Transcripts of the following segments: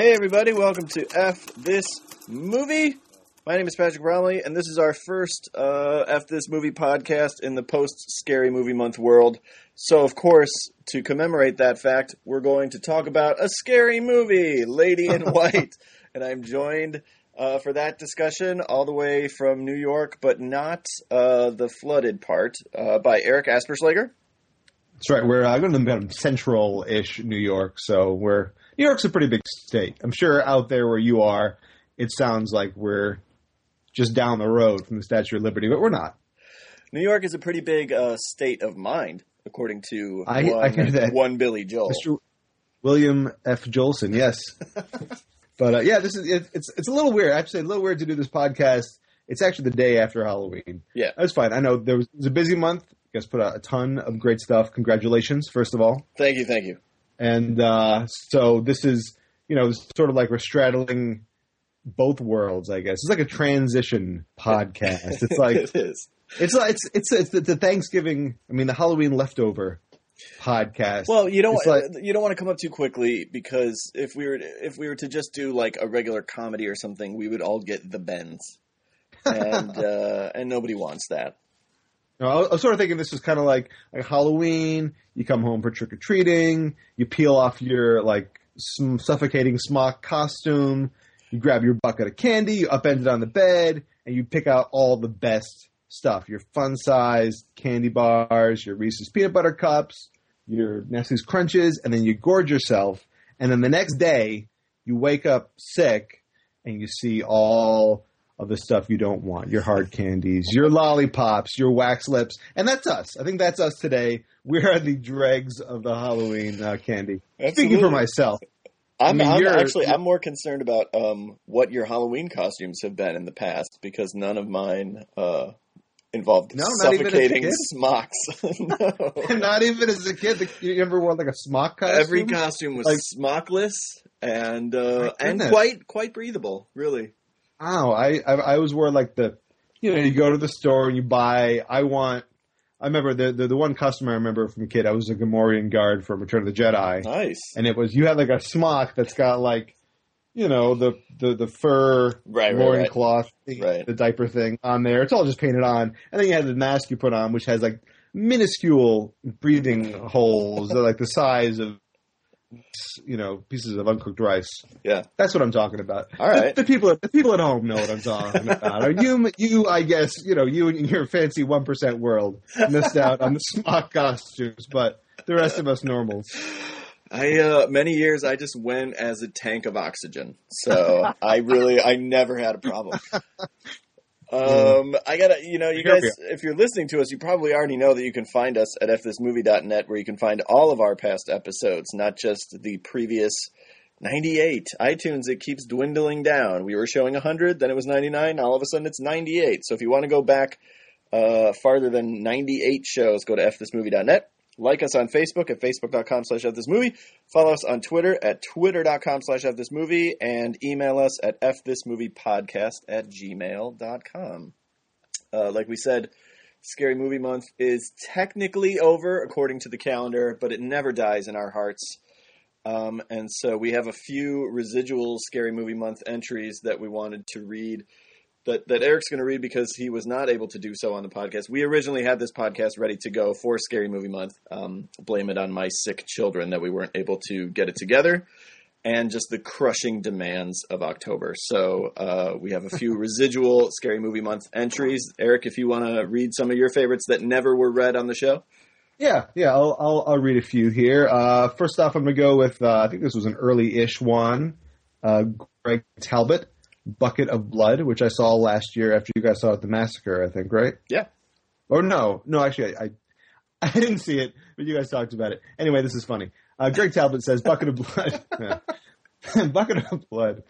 Hey everybody, welcome to F This Movie. My name is Patrick Bromley, and this is our first F This Movie podcast in the post-Scary Movie Month world. So, of course, to commemorate that fact, we're going to talk about a scary movie, Lady in White. And I'm joined for that discussion all the way from New York, but not the flooded part, by Eric Asperslager. That's right. We're going to be central-ish New York, so New York's a pretty big state. I'm sure out there where you are, it sounds like we're just down the road from the Statue of Liberty, but we're not. New York is a pretty big state of mind, according to I hear that. One Billy Joel. Mr. William F. Jolson, yes. But yeah, it's a little weird. Actually, a little weird to do this podcast. It's actually the day after Halloween. Yeah. That's fine. I know it was a busy month. You guys put out a ton of great stuff. Congratulations, first of all. Thank you. And so this is, sort of like we're straddling both worlds, I guess. It's like a transition podcast. It's like it is. It's the Thanksgiving. I mean, the Halloween leftover podcast. Well, you don't want to come up too quickly, because if we were to just do like a regular comedy or something, we would all get the bends, and nobody wants that. No, I was sort of thinking this was kind of like Halloween. You come home for trick-or-treating. You peel off your, suffocating smock costume. You grab your bucket of candy. You upend it on the bed. And you pick out all the best stuff. Your fun-sized candy bars, your Reese's Peanut Butter Cups, your Nestle's Crunches. And then you gorge yourself. And then the next day, you wake up sick. And you see all of the stuff you don't want, your hard candies, your lollipops, your wax lips. And that's us. I think that's us today. We are the dregs of the Halloween candy. Absolutely. Speaking for myself. I'm more concerned about what your Halloween costumes have been in the past, because none of mine involved suffocating smocks. No. Not even as a kid. You ever wore like a smock costume? Every costume was smockless and quite breathable, really. Oh, I always wore like you go to the store and you buy. I remember the one customer I remember from a kid. I was a Gamorrean guard for Return of the Jedi. Nice. And it was, you had like a smock that's got the fur loincloth, the diaper thing on there. It's all just painted on. And then you had the mask you put on, which has like minuscule breathing holes, like the size of pieces of uncooked rice. Yeah, that's what I'm talking about. All right, the people at home know what I'm talking about. You, I guess, you in your fancy 1% world missed out on the smock costumes, but the rest of us normals. Many years I just went as a tank of oxygen, so I never had a problem. I gotta, you guys, if you're listening to us, you probably already know that you can find us at fthismovie.net, where you can find all of our past episodes, not just the previous 98. iTunes, it keeps dwindling down. We were showing 100, then it was 99, all of a sudden it's 98. So if you want to go back farther than 98 shows, go to fthismovie.net. Like us on Facebook at facebook.com/fthismovie. Follow us on Twitter at twitter.com/fthismovie. And email us at fthismoviepodcast@gmail.com. Like we said, Scary Movie Month is technically over according to the calendar, but it never dies in our hearts. And so we have a few residual Scary Movie Month entries that we wanted to read, that Eric's going to read because he was not able to do so on the podcast. We originally had this podcast ready to go for Scary Movie Month. Blame it on my sick children that we weren't able to get it together, and just the crushing demands of October. So we have a few residual Scary Movie Month entries. Eric, if you want to read some of your favorites that never were read on the show. Yeah, I'll read a few here. First off, I'm going to go with, I think this was an early-ish one, Greg Talbot. Bucket of Blood, which I saw last year after you guys saw it, The Massacre, I think, right? Yeah. Or no, actually, I didn't see it, but you guys talked about it. Anyway, this is funny. Greg Talbot says, Bucket of Blood. Bucket of Blood.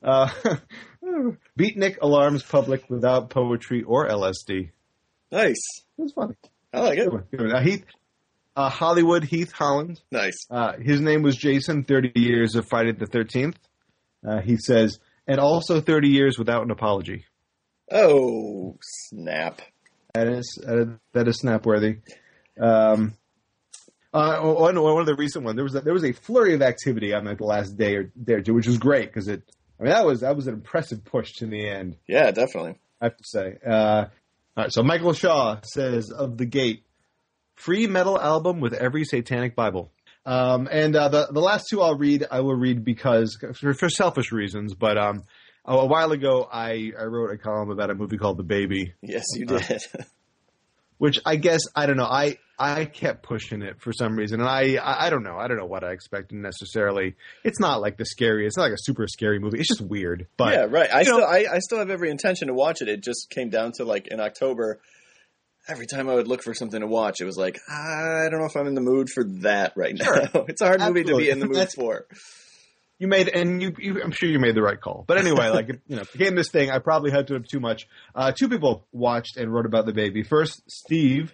Beatnik alarms public without poetry or LSD. Nice. That's funny. I like it. Heath, Hollywood Heath Holland. Nice. His name was Jason, 30 years of Friday the 13th. He says, and also 30 years without an apology. Oh, snap. That is snap-worthy. One of the recent ones, there was a flurry of activity on like the last day or two, which was great because that was an impressive push in the end. Yeah, definitely. I have to say. All right, so Michael Shaw says of The Gate, free metal album with every satanic Bible. And the last two I will read because for selfish reasons, but a while ago I wrote a column about a movie called The Baby. Yes, you did. Which I guess, I don't know, I kept pushing it for some reason, and I don't know what I expected necessarily. It's not like it's not like a super scary movie. It's just weird. But yeah, right. I still have every intention to watch it. It just came down to like in October. Every time I would look for something to watch, it was like, I don't know if I'm in the mood for that right now. Sure. It's a hard movie to be in the mood for. I'm sure you made the right call. But anyway, like, became this thing. I probably had to have too much. Two people watched and wrote about The Baby. First, Steve,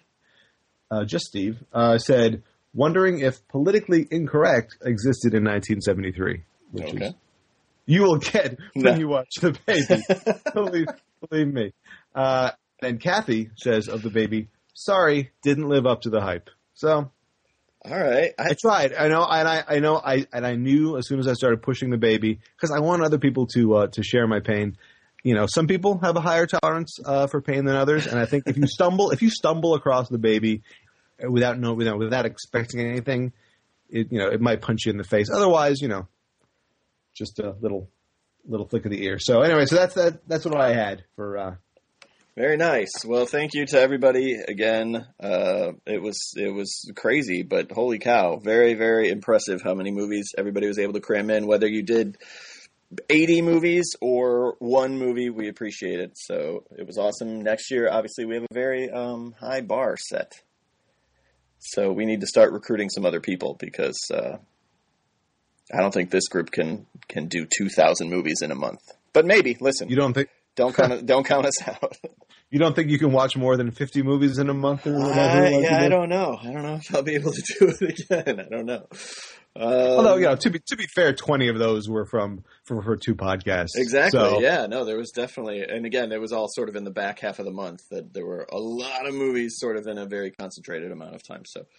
said, wondering if Politically Incorrect existed in 1973. Which is, you will get when you watch The Baby. believe me. And Kathy says of The Baby, sorry, didn't live up to the hype. So, all right, I tried. I know. I knew as soon as I started pushing The Baby because I want other people to share my pain. Some people have a higher tolerance for pain than others, and I think if you stumble across The Baby without expecting anything, it might punch you in the face. Otherwise, just a little flick of the ear. So anyway, that's what I had for. Very nice. Well, thank you to everybody again. It was crazy, but holy cow. Very, very impressive how many movies everybody was able to cram in. Whether you did 80 movies or one movie, we appreciate it. So it was awesome. Next year, obviously, we have a very high bar set. So we need to start recruiting some other people because I don't think this group can do 2,000 movies in a month. But maybe, listen. You don't think? Don't count us out. You don't think you can watch more than 50 movies in a month? Or whatever, I don't know. I don't know if I'll be able to do it again. I don't know. Although, to be fair, 20 of those were for two podcasts. Exactly. So. Yeah. No, there was definitely, and again, it was all sort of in the back half of the month that there were a lot of movies sort of in a very concentrated amount of time. So,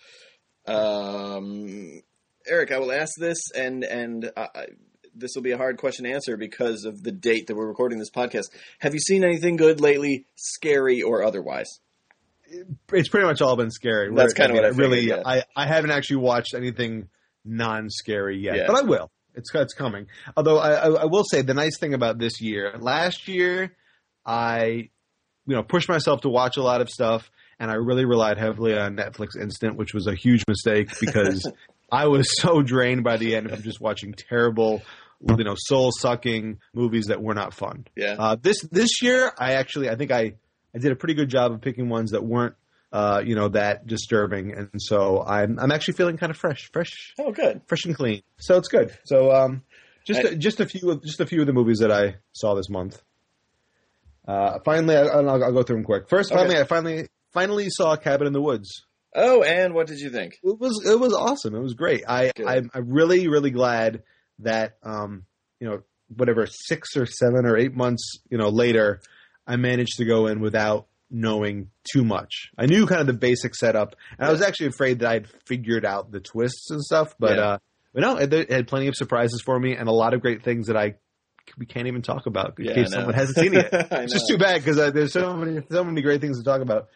Eric, I will ask this, and this will be a hard question to answer because of the date that we're recording this podcast. Have you seen anything good lately, scary or otherwise? It's pretty much all been scary. That's kind of what I figured, really. Yeah. I haven't actually watched anything non-scary yet, but I will. It's coming. Although I will say the nice thing about this year, last year I pushed myself to watch a lot of stuff, and I really relied heavily on Netflix Instant, which was a huge mistake because I was so drained by the end of just watching terrible, soul-sucking movies that were not fun. Yeah. This year, I think I did a pretty good job of picking ones that weren't, that disturbing, and so I'm actually feeling kind of fresh. Oh, good. Fresh and clean. So it's good. So just a few of the movies that I saw this month. Finally, I'll go through them quick. First, I finally saw Cabin in the Woods. Oh, and what did you think? It was awesome. It was great. I'm really, really glad that, whatever, 6 or 7 or 8 months, later, I managed to go in without knowing too much. I knew kind of the basic setup, and I was actually afraid that I'd figured out the twists and stuff, but no, it had plenty of surprises for me and a lot of great things that we can't even talk about in case someone hasn't seen it yet. It's just too bad because there's so many great things to talk about.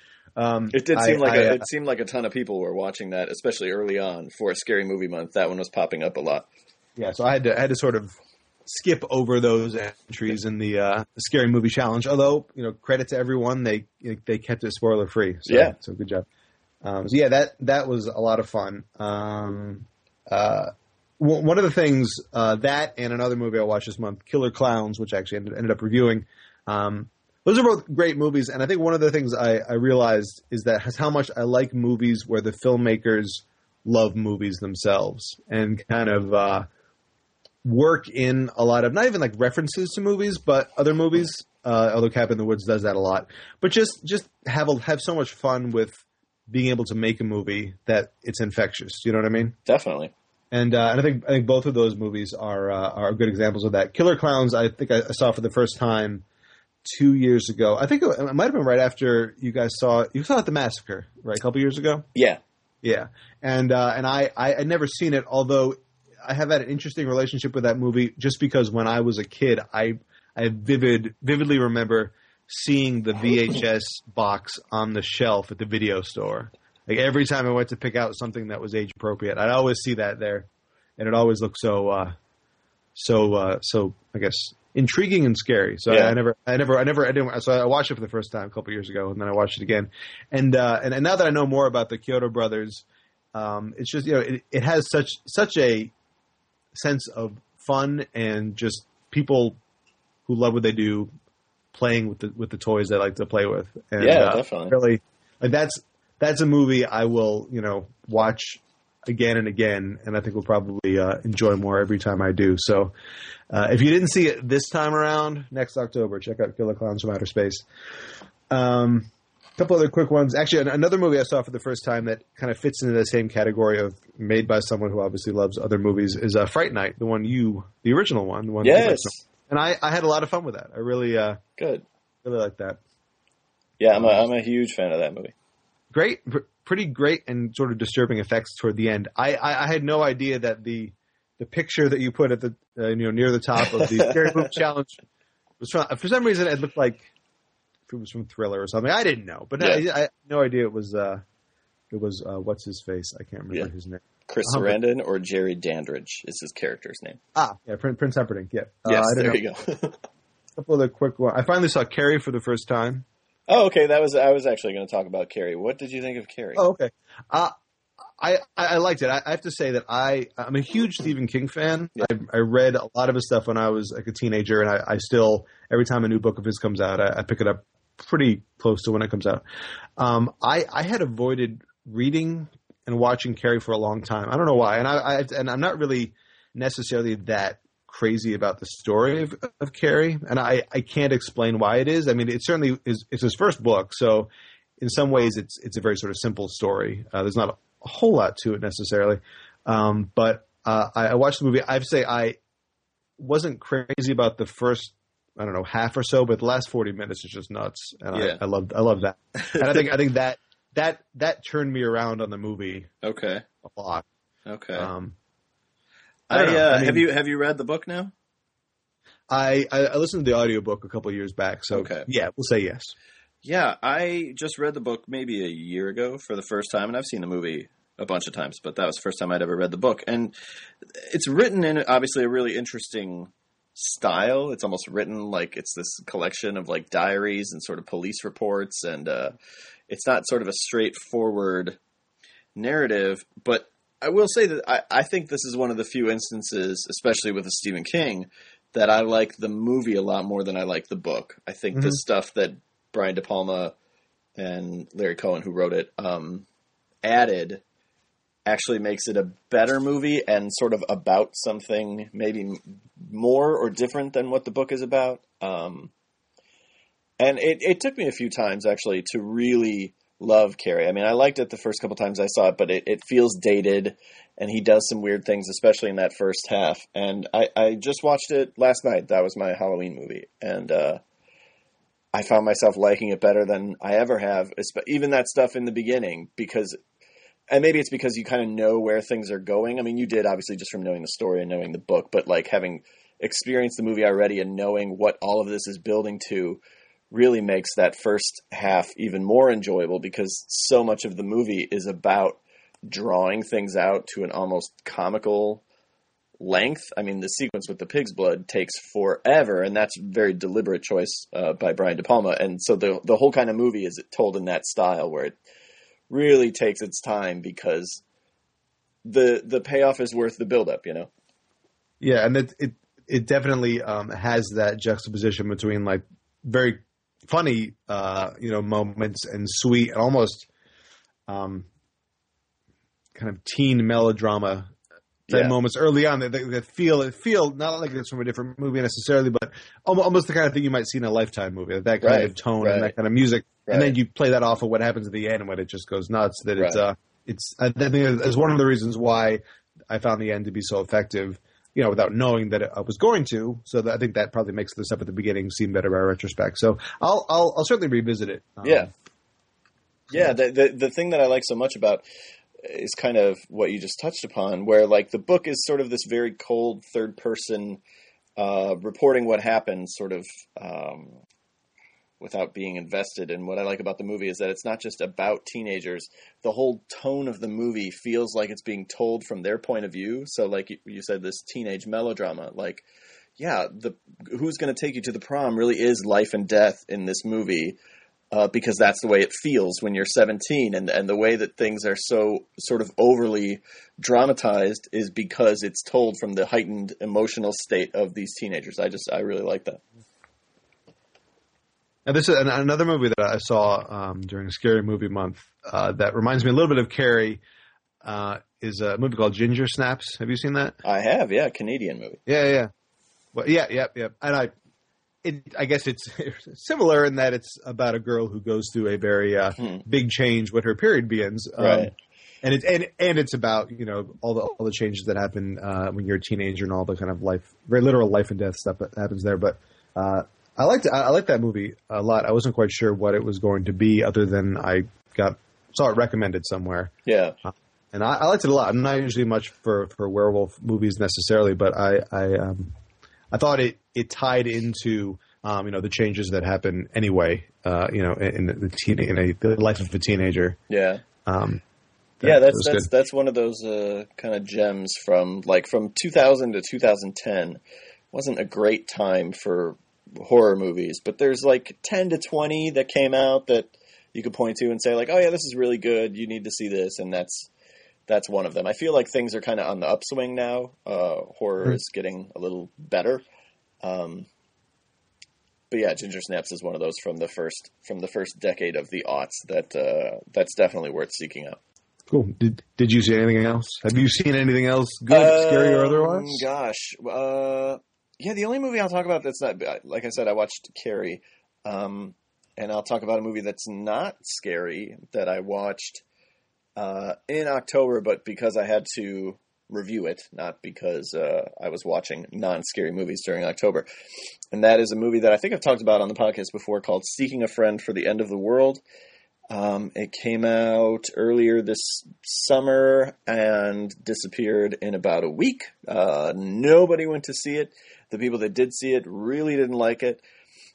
It seemed like a ton of people were watching that, especially early on for a Scary Movie Month. That one was popping up a lot. Yeah, so I had to sort of skip over those entries in the Scary Movie Challenge. Although, credit to everyone, they kept it spoiler free. So, so good job. That was a lot of fun. One of the things that and another movie I watched this month, Killer Clowns, which I actually ended up reviewing. Those are both great movies, and I think one of the things I realized is that how much I like movies where the filmmakers love movies themselves and kind of work in a lot of, not even like references to movies, but other movies, although Cabin in the Woods does that a lot, but just have so much fun with being able to make a movie that it's infectious. You know what I mean? Definitely. And I think both of those movies are good examples of that. Killer Clowns, I think I saw for the first time 2 years ago. I think it might have been right after you guys saw it. You saw it at the Massacre, right? A couple years ago? Yeah. Yeah, and I had never seen it, although I have had an interesting relationship with that movie just because when I was a kid, I vividly remember seeing the VHS box on the shelf at the video store. Like every time I went to pick out something that was age appropriate, I'd always see that there, and it always looked so I guess intriguing and scary. So Yeah. I didn't. So I watched it for the first time a couple years ago, and then I watched it again. And now that I know more about the Kyoto brothers, it's just it has such a sense of fun and just people who love what they do, playing with the toys they like to play with. And, definitely. Really, like that's a movie I will watch again and again, and I think we'll probably enjoy more every time I do. So if you didn't see it this time around, next October, check out Killer Clowns from Outer Space. A couple other quick ones. Actually, another movie I saw for the first time that kind of fits into the same category of made by someone who obviously loves other movies is Fright Night, the original one. The one Yes. And I had a lot of fun with that. I really Good. really like that. Yeah, I'm a huge fan of that movie. Great, pretty great and sort of disturbing effects toward the end. I had no idea that the picture that you put at the near the top of the Scary Movie Challenge was from, for some reason it looked like it was from Thriller or something. I didn't know, but I had no idea it was what's his face? I can't remember his name. Chris Sarandon or Jerry Dandridge is his character's name. Yeah, Prince Humperdinck. Yeah, yes, there you go. A couple other quick ones. I finally saw Carrie for the first time. Oh, okay. I was actually going to talk about Carrie. What did you think of Carrie? Oh, okay. I liked it. I have to say that I'm a huge Stephen King fan. Yeah. I read a lot of his stuff when I was like a teenager, and I still, every time a new book of his comes out, I pick it up pretty close to when it comes out. I had avoided reading and watching Carrie for a long time. I don't know why, and I'm not really necessarily that crazy about the story of Carrie, and I can't explain why it is. I mean, it certainly is. It's his first book, so in some ways, it's a very sort of simple story. There's not a whole lot to it necessarily, but I watched the movie. I have to say I wasn't crazy about the first, I don't know, half or so, but the last 40 minutes is just nuts, and I love that. And I think that turned me around on the movie. Okay. A lot. Okay. I don't know. Have you read the book now? I listened to the audiobook a couple of years back, so yeah, we'll say yes. Yeah, I just read the book maybe a year ago for the first time, and I've seen the movie a bunch of times, but that was the first time I'd ever read the book. And it's written in obviously a really interesting style. It's almost written like it's this collection of like diaries and sort of police reports, and it's not sort of a straightforward narrative, but I will say that I think this is one of the few instances, especially with a Stephen King, that I like the movie a lot more than I like the book. I think the stuff that Brian De Palma and Larry Cohen, who wrote it, added actually makes it a better movie and sort of about something maybe more or different than what the book is about. And it took me a few times actually to really love Carrie. I mean, I liked it the first couple times I saw it, but it feels dated, and he does some weird things, especially in that first half. And I just watched it last night. That was my Halloween movie. And I found myself liking it better than I ever have, even that stuff in the beginning, and maybe it's because you kind of know where things are going. I mean, you did obviously just from knowing the story and knowing the book, but like having experienced the movie already and knowing what all of this is building to really makes that first half even more enjoyable, because so much of the movie is about drawing things out to an almost comical length. I mean, the sequence with the pig's blood takes forever, and that's a very deliberate choice by Brian De Palma. And so the whole kind of movie is told in that style where it really takes its time, because the payoff is worth the buildup, you know? Yeah, and it definitely has that juxtaposition between like very funny, moments and sweet and almost kind of teen melodrama type moments early on that feel not like it's from a different movie necessarily, but almost the kind of thing you might see in a Lifetime movie, that kind of tone and that kind of music. Right. And then you play that off of what happens at the end when it just goes nuts. That I think it's one of the reasons why I found the end to be so effective, without knowing that I was going to. So I think that probably makes the stuff at the beginning seem better by retrospect. So I'll certainly revisit it. Yeah. The thing that I like so much about is kind of what you just touched upon, where like the book is sort of this very cold third person reporting what happened, sort of without being invested. And what I like about the movie is that it's not just about teenagers. The whole tone of the movie feels like it's being told from their point of view. So like you said, this teenage melodrama, like, yeah, who's going to take you to the prom really is life and death in this movie, because that's the way it feels when you're 17. And the way that things are so sort of overly dramatized is because it's told from the heightened emotional state of these teenagers. I really like that. Now, this is another movie that I saw during Scary Movie Month that reminds me a little bit of Carrie. Is a movie called Ginger Snaps. Have you seen that? I have, yeah, Canadian movie. Yeah. Well, yeah. And I guess it's similar in that it's about a girl who goes through a very big change when her period begins. Right. And it's about, you know, all the changes that happen when you're a teenager and all the kind of very literal life and death stuff that happens there. But I liked that movie a lot. I wasn't quite sure what it was going to be, other than I saw it recommended somewhere. Yeah. And I liked it a lot. I'm not usually much for werewolf movies necessarily, but I thought it tied into the changes that happen anyway, in the life of a teenager. Yeah. That's one of those kind of gems from 2000 to 2010. Wasn't a great time for horror movies, but there's like 10 to 20 that came out that you could point to and say like, oh yeah, this is really good. You need to see this. And that's one of them. I feel like things are kind of on the upswing now. Horror is getting a little better. But yeah, Ginger Snaps is one of those from the first decade of the aughts that's definitely worth seeking out. Cool. Did you see anything else? Have you seen anything else good, scary or otherwise? Gosh. Yeah, the only movie I'll talk about that's not, like I said, I watched Carrie, and I'll talk about a movie that's not scary that I watched in October, but because I had to review it, not because I was watching non-scary movies during October. And that is a movie that I think I've talked about on the podcast before, called Seeking a Friend for the End of the World. It came out earlier this summer and disappeared in about a week. Nobody went to see it. The people that did see it really didn't like it.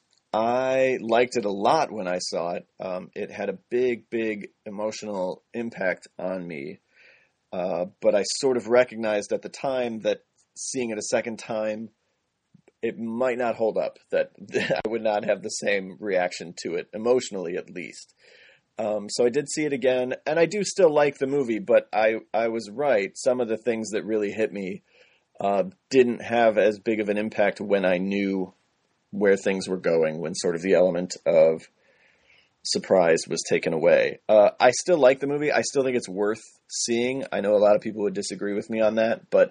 I liked it a lot when I saw it. It had a big emotional impact on me. But I sort of recognized at the time that seeing it a second time, it might not hold up, that I would not have the same reaction to it, emotionally at least. So I did see it again, and I do still like the movie, but I was right. Some of the things that really hit me didn't have as big of an impact when I knew where things were going, when sort of the element of surprise was taken away. I still like the movie. I still think it's worth seeing. I know a lot of people would disagree with me on that, but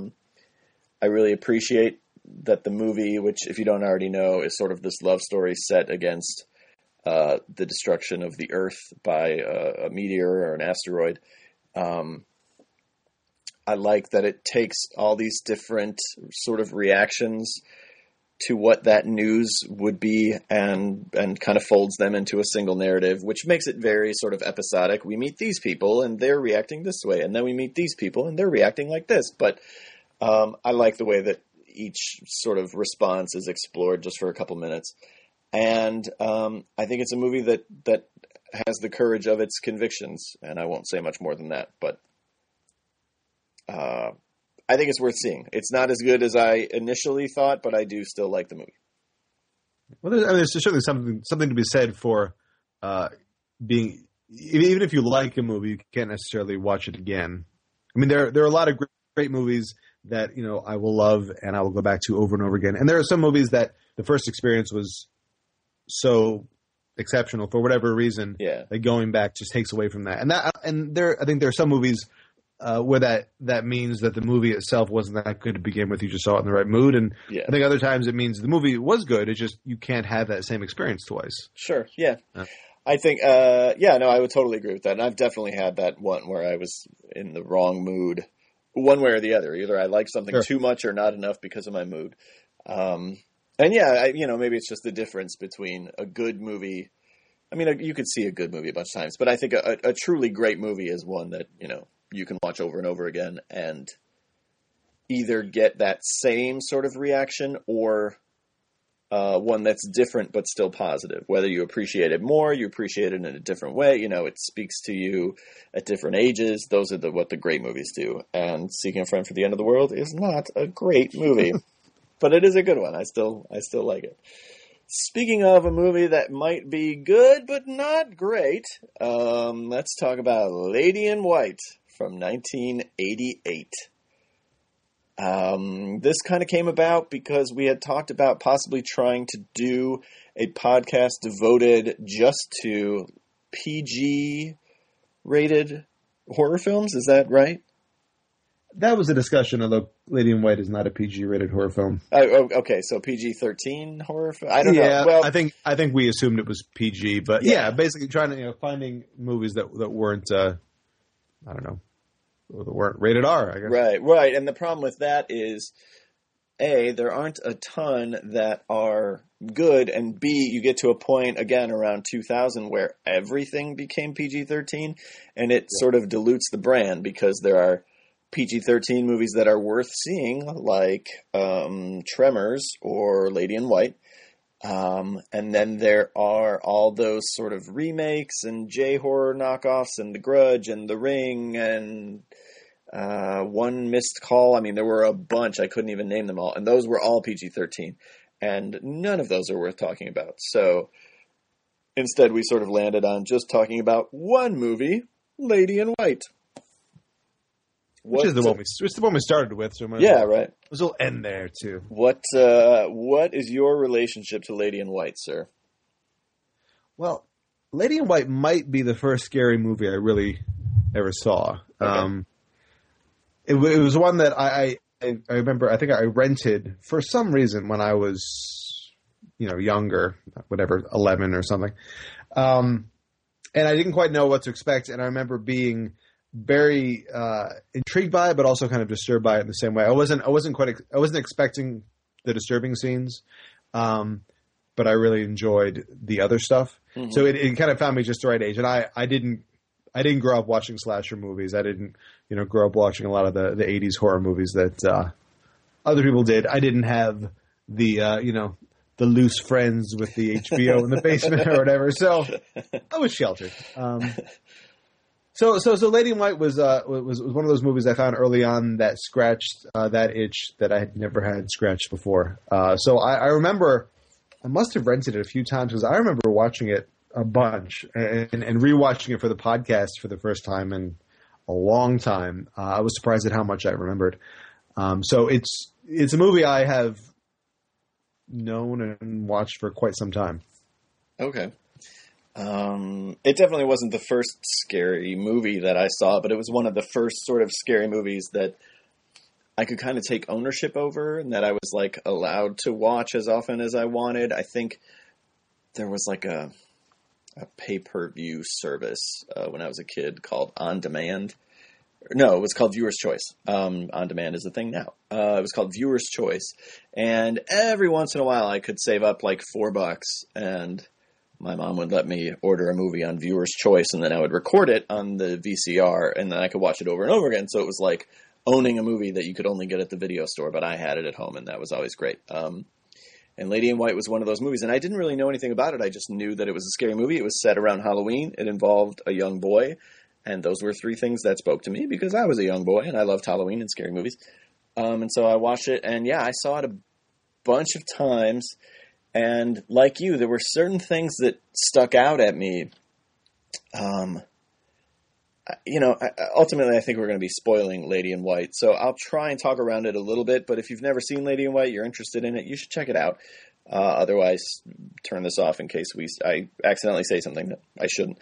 I really appreciate that the movie, which if you don't already know, is sort of this love story set against the destruction of the Earth by a meteor or an asteroid. I like that it takes all these different sort of reactions to what that news would be and kind of folds them into a single narrative, which makes it very sort of episodic. We meet these people and they're reacting this way, and then we meet these people and they're reacting like this. But I like the way that each sort of response is explored just for a couple minutes. And I think it's a movie that has the courage of its convictions, and I won't say much more than that, but I think it's worth seeing. It's not as good as I initially thought, but I do still like the movie. Well, there's certainly something to be said for being, even if you like a movie, you can't necessarily watch it again. I mean, there are a lot of great movies that I will love and I will go back to over and over again, and there are some movies that the first experience was so exceptional for whatever reason that going back just takes away from that. And I think there are some movies where that means that the movie itself wasn't that good to begin with. You just saw it in the right mood. And I think other times it means the movie was good. It's just you can't have that same experience twice. Sure. Yeah. I think, I would totally agree with that. And I've definitely had that one where I was in the wrong mood, one way or the other. Either I like something too much or not enough because of my mood. And maybe it's just the difference between a good movie I mean, you could see a good movie a bunch of times, but I think a truly great movie is one that, you can watch over and over again and either get that same sort of reaction or one that's different but still positive. Whether you appreciate it more, you appreciate it in a different way. It speaks to you at different ages. Those are what the great movies do. And Seeking a Friend for the End of the World is not a great movie, but it is a good one. I still like it. Speaking of a movie that might be good but not great, let's talk about Lady in White from 1988. This kind of came about because we had talked about possibly trying to do a podcast devoted just to PG-rated horror films. Is that right? That was a discussion, although Lady in White is not a PG-rated horror film. Okay, so PG-13 horror film? I don't know. Well, I think we assumed it was PG, but basically trying to finding movies that weren't that weren't rated R, I guess. Right. And the problem with that is, A, there aren't a ton that are good, and B, you get to a point, again, around 2000 where everything became PG-13, and it sort of dilutes the brand because there are PG-13 movies that are worth seeing, like Tremors or Lady in White. And then there are all those sort of remakes and J-horror knockoffs and The Grudge and The Ring and One Missed Call. I mean, there were a bunch. I couldn't even name them all. And those were all PG-13. And none of those are worth talking about. So instead, we sort of landed on just talking about one movie, Lady in White. Which is the one we started with. So right. We'll end there, too. What is your relationship to Lady in White, sir? Well, Lady in White might be the first scary movie I really ever saw. Okay. It was one that I remember, I think I rented for some reason when I was, younger, 11 or something. And I didn't quite know what to expect. And I remember being very intrigued by it, but also kind of disturbed by it in the same way. I wasn't expecting the disturbing scenes, but I really enjoyed the other stuff. Mm-hmm. So it kind of found me just the right age. And I didn't grow up watching slasher movies. I didn't grow up watching a lot of the 80s horror movies that other people did. I didn't have the loose friends with the HBO in the basement or whatever. So I was sheltered. So Lady in White was one of those movies I found early on that scratched that itch that I had never had scratched before. So I remember I must have rented it a few times because I remember watching it a bunch and rewatching it for the podcast for the first time in a long time. I was surprised at how much I remembered. So it's a movie I have known and watched for quite some time. Okay. It definitely wasn't the first scary movie that I saw, but it was one of the first sort of scary movies that I could kind of take ownership over and that I was like allowed to watch as often as I wanted. I think there was like a pay-per-view service when I was a kid called On Demand. No, it was called Viewer's Choice. On Demand is a thing now. It was called Viewer's Choice. And every once in a while I could save up like $4 and my mom would let me order a movie on Viewer's Choice, and then I would record it on the VCR, and then I could watch it over and over again. So it was like owning a movie that you could only get at the video store, but I had it at home, and that was always great. And Lady in White was one of those movies, and I didn't really know anything about it. I just knew that it was a scary movie. It was set around Halloween. It involved a young boy, and those were three things that spoke to me because I was a young boy, and I loved Halloween and scary movies. And so I watched it, and yeah, I saw it a bunch of times. And like you, there were certain things that stuck out at me. Ultimately, I think we're going to be spoiling Lady in White. So I'll try and talk around it a little bit. But if you've never seen Lady in White, you're interested in it, you should check it out. Otherwise, turn this off in case I accidentally say something that I shouldn't.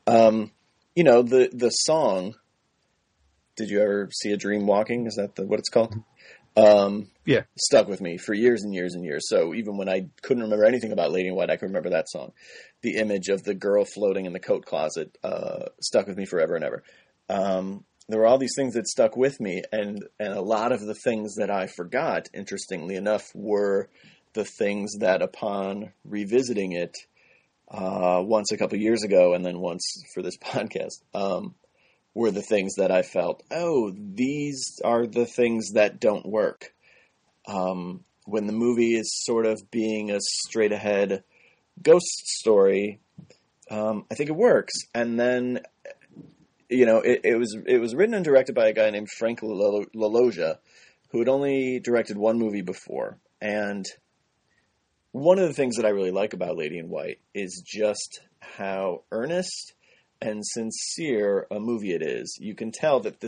The song, Did You Ever See a Dream Walking? Is that what it's called? Yeah. Stuck with me for years and years and years. So even when I couldn't remember anything about Lady in White, I could remember that song. The image of the girl floating in the coat closet stuck with me forever and ever. There were all these things that stuck with me, and a lot of the things that I forgot, interestingly enough, were the things that upon revisiting it once a couple years ago and then once for this podcast, were the things that I felt, oh, these are the things that don't work. When the movie is sort of being a straight ahead ghost story, I think it works. And then, it was written and directed by a guy named Frank LaLoggia, who had only directed one movie before. And one of the things that I really like about Lady in White is just how earnest and sincere a movie it is. You can tell that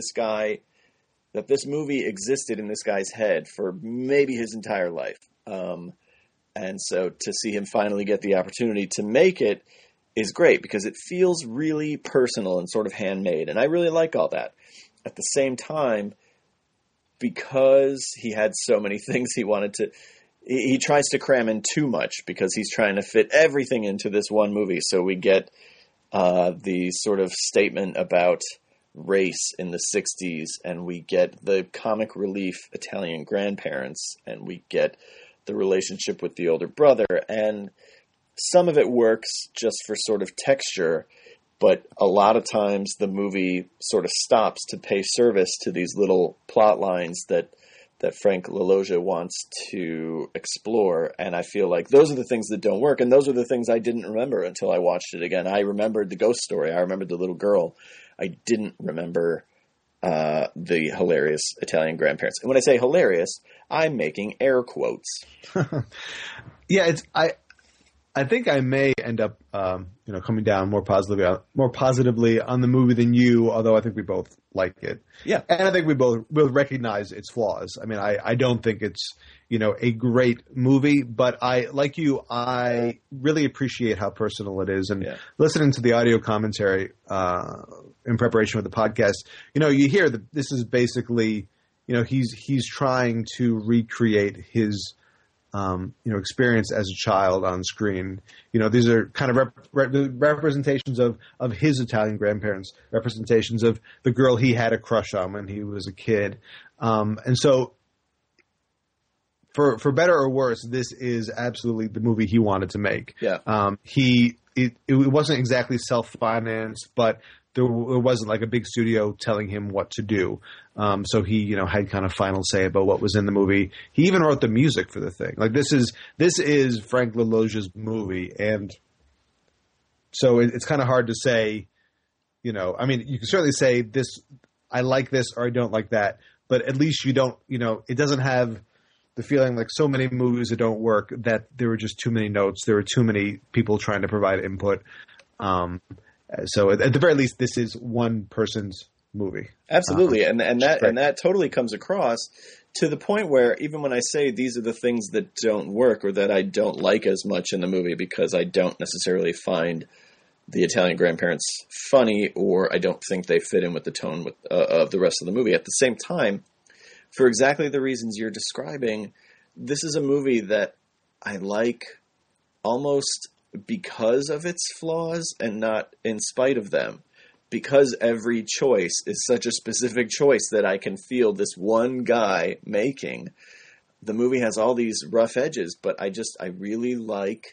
this movie existed in this guy's head for maybe his entire life. And so to see him finally get the opportunity to make it is great because it feels really personal and sort of handmade. And I really like all that. At the same time, because he had so many things he tries to cram in too much because he's trying to fit everything into this one movie. So we get the sort of statement about race in the 60s, and we get the comic relief Italian grandparents, and we get the relationship with the older brother. And some of it works just for sort of texture, but a lot of times the movie sort of stops to pay service to these little plot lines that Frank LaLoggia wants to explore. And I feel like those are the things that don't work. And those are the things I didn't remember until I watched it again. I remembered the ghost story. I remembered the little girl. I didn't remember the hilarious Italian grandparents. And when I say hilarious, I'm making air quotes. Yeah, I think I may end up, coming down more positively on the movie than you. Although I think we both like it. Yeah, and I think we both will recognize its flaws. I mean, I don't think it's a great movie, but I really appreciate how personal it is. And listening to the audio commentary in preparation for the podcast, you hear that this is basically, he's trying to recreate his experience as a child on screen. These are kind of representations of his Italian grandparents, representations of the girl he had a crush on when he was a kid. And so for better or worse, this is absolutely the movie he wanted to make. Yeah. It wasn't exactly self-financed, but there wasn't like a big studio telling him what to do. So he, had kind of final say about what was in the movie. He even wrote the music for the thing. Like this is Frank LaLoggia's movie. And so it's kind of hard to say, I mean, you can certainly say this, I like this or I don't like that, but at least you don't, it doesn't have the feeling like so many movies that don't work that there were just too many notes. There were too many people trying to provide input. So at the very least, this is one person's movie. Absolutely. And that totally comes across to the point where even when I say these are the things that don't work or that I don't like as much in the movie because I don't necessarily find the Italian grandparents funny or I don't think they fit in with the tone of the rest of the movie. At the same time, for exactly the reasons you're describing, this is a movie that I like almost because of its flaws and not in spite of them. Because every choice is such a specific choice that I can feel this one guy making. The movie has all these rough edges, but I really like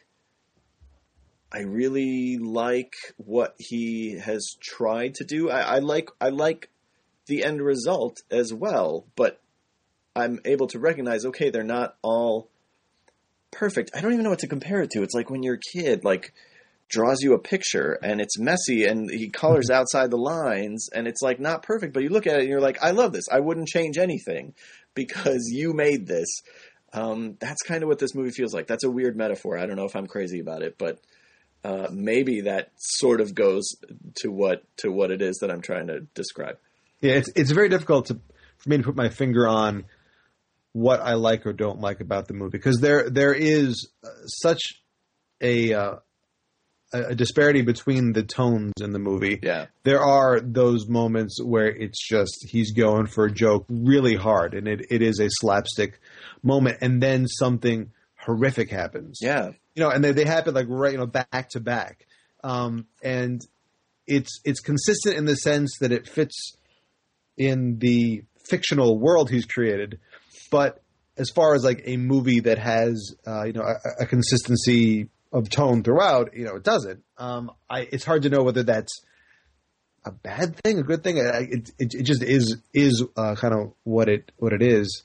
what he has tried to do. I like the end result as well, but I'm able to recognize, okay, they're not all perfect. I don't even know what to compare it to. It's like when your kid draws you a picture and it's messy and he colors outside the lines and it's like not perfect, but you look at it and you're like, I love this. I wouldn't change anything because you made this. That's kind of what this movie feels like. That's a weird metaphor. I don't know if I'm crazy about it, but maybe that sort of goes to what it is that I'm trying to describe. Yeah, it's very difficult for me to put my finger on what I like or don't like about the movie because there is such a disparity between the tones in the movie. Yeah. There are those moments where it's just he's going for a joke really hard and it is a slapstick moment and then something horrific happens. Yeah. And they happen back to back. And it's consistent in the sense that it fits in the fictional world he's created. But as far as a movie that has, a consistency of tone throughout, it doesn't. It's hard to know whether that's a bad thing, a good thing. It just is kind of what it is.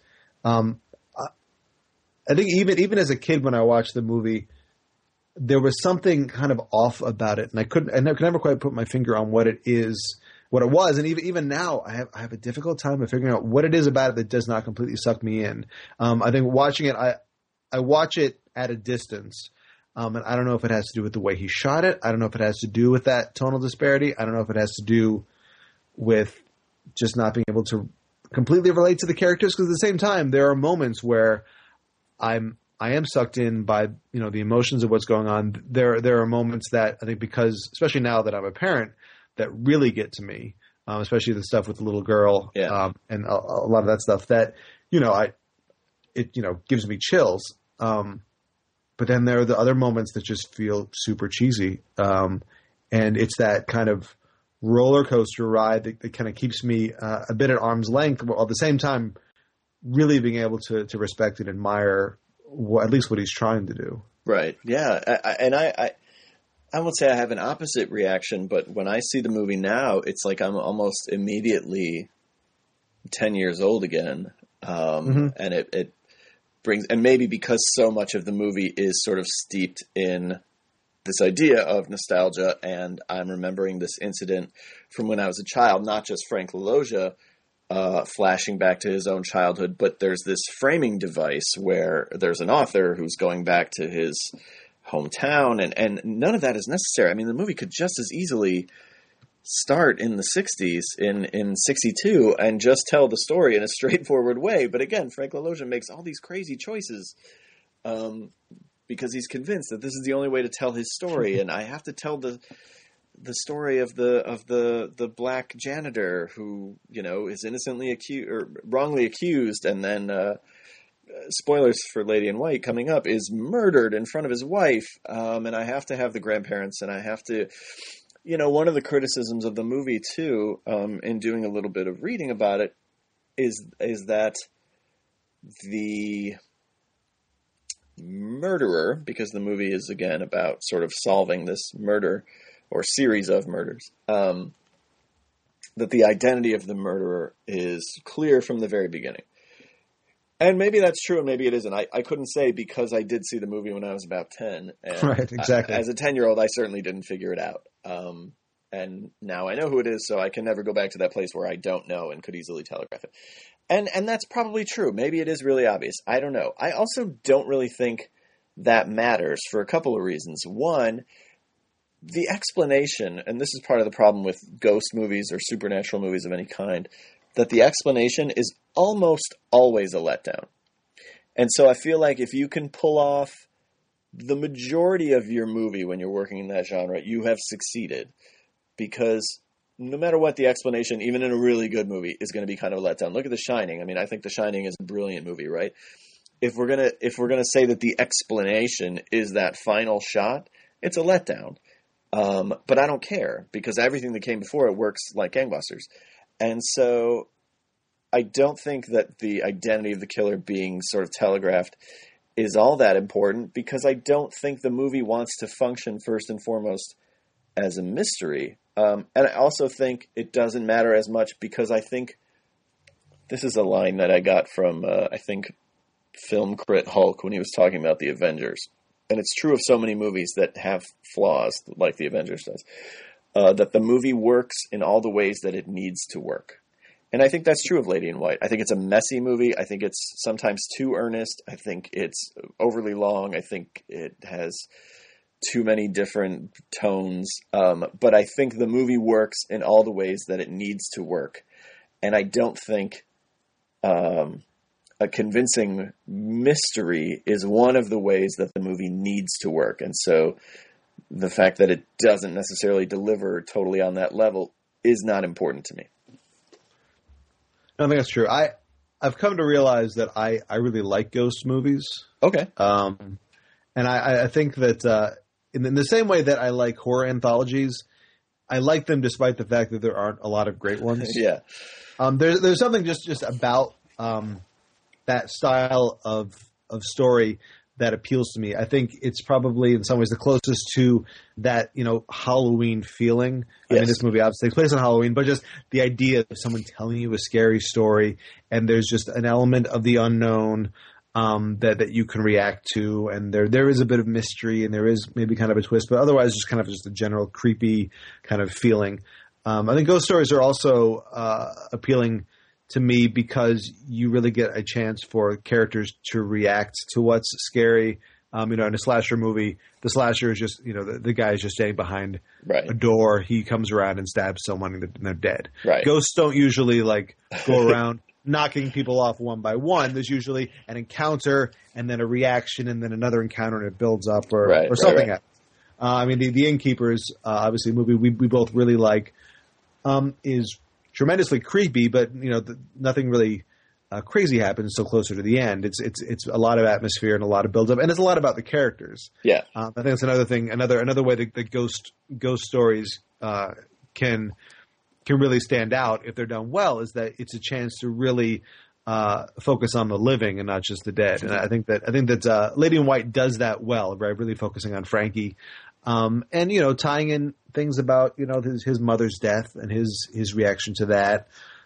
I think even as a kid when I watched the movie, there was something kind of off about it, and I could never quite put my finger on what it was, and even now I have a difficult time of figuring out what it is about it that does not completely suck me in. I think watching it, I watch it at a distance, and I don't know if it has to do with the way he shot it. I don't know if it has to do with that tonal disparity. I don't know if it has to do with just not being able to completely relate to the characters, because at the same time there are moments where I am sucked in by the emotions of what's going on. There are moments that I think, because especially now that I'm a parent, that really get to me, especially the stuff with the little girl, and a lot of that stuff that it gives me chills. But then there are the other moments that just feel super cheesy, and it's that kind of roller coaster ride that kind of keeps me a bit at arm's length, while at the same time really being able to respect and admire at least what he's trying to do. Right. Yeah. I won't say I have an opposite reaction, but when I see the movie now, it's like I'm almost immediately 10 years old again. And it brings, and maybe because so much of the movie is sort of steeped in this idea of nostalgia, and I'm remembering this incident from when I was a child, not just Frank LaLoggia, flashing back to his own childhood, but there's this framing device where there's an author who's going back to his hometown, and none of that is necessary. I mean, the movie could just as easily start in the 60s, in 62, and just tell the story in a straightforward way. But again, Frank LaLoggia makes all these crazy choices because he's convinced that this is the only way to tell his story, and I have to tell the story of the black janitor who is innocently accused or wrongly accused, and then spoilers for Lady in White coming up, is murdered in front of his wife, and I have to have the grandparents, and I have to one of the criticisms of the movie too, in doing a little bit of reading about it, is that the murderer, because the movie is again about sort of solving this murder or series of murders, that the identity of the murderer is clear from the very beginning. And maybe that's true, and maybe it isn't. I couldn't say, because I did see the movie when I was about 10. And right, exactly. As a 10-year-old, I certainly didn't figure it out. And now I know who it is, so I can never go back to that place where I don't know and could easily telegraph it. And that's probably true. Maybe it is really obvious. I don't know. I also don't really think that matters for a couple of reasons. One, the explanation, and this is part of the problem with ghost movies or supernatural movies of any kind, that the explanation is almost always a letdown. And so I feel like if you can pull off the majority of your movie when you're working in that genre, you have succeeded. Because no matter what, the explanation, even in a really good movie, is going to be kind of a letdown. Look at The Shining. I mean, I think The Shining is a brilliant movie, right? If we're gonna say that the explanation is that final shot, it's a letdown. But I don't care, because everything that came before it works like gangbusters. And so I don't think that the identity of the killer being sort of telegraphed is all that important, because I don't think the movie wants to function first and foremost as a mystery. And I also think it doesn't matter as much, because I think this is a line that I got from, I think, Film Crit Hulk when he was talking about the Avengers. And it's true of so many movies that have flaws, like the Avengers does. That the movie works in all the ways that it needs to work. And I think that's true of Lady in White. I think it's a messy movie. I think it's sometimes too earnest. I think it's overly long. I think it has too many different tones. But I think the movie works in all the ways that it needs to work. And I don't think a convincing mystery is one of the ways that the movie needs to work. And so the fact that it doesn't necessarily deliver totally on that level is not important to me. I think that's true. I've come to realize that I really like ghost movies. Okay. And I think that in the same way that I like horror anthologies, I like them despite the fact that there aren't a lot of great ones. Yeah. There's something just about that style of story that appeals to me. I think it's probably in some ways the closest to that, Halloween feeling. I mean, this movie obviously takes place on Halloween, but just the idea of someone telling you a scary story, and there's just an element of the unknown that you can react to, and there is a bit of mystery, and there is maybe kind of a twist, but otherwise just a general creepy kind of feeling. I think ghost stories are also appealing to me because you really get a chance for characters to react to what's scary. In a slasher movie, the slasher is just, the guy is just standing behind a door. He comes around and stabs someone and they're dead. Right. Ghosts don't usually go around knocking people off one by one. There's usually an encounter and then a reaction and then another encounter, and it builds up or something else. The Innkeepers, obviously a movie we both really like, is tremendously creepy, but nothing really crazy happens until closer to the end. It's a lot of atmosphere and a lot of build up, and it's a lot about the characters. Yeah, I think that's another thing. Another way that ghost stories can really stand out if they're done well is that it's a chance to really focus on the living and not just the dead. And I think that Lady in White does that well, right? Really focusing on Frankie. And tying in things about his mother's death and his reaction to that.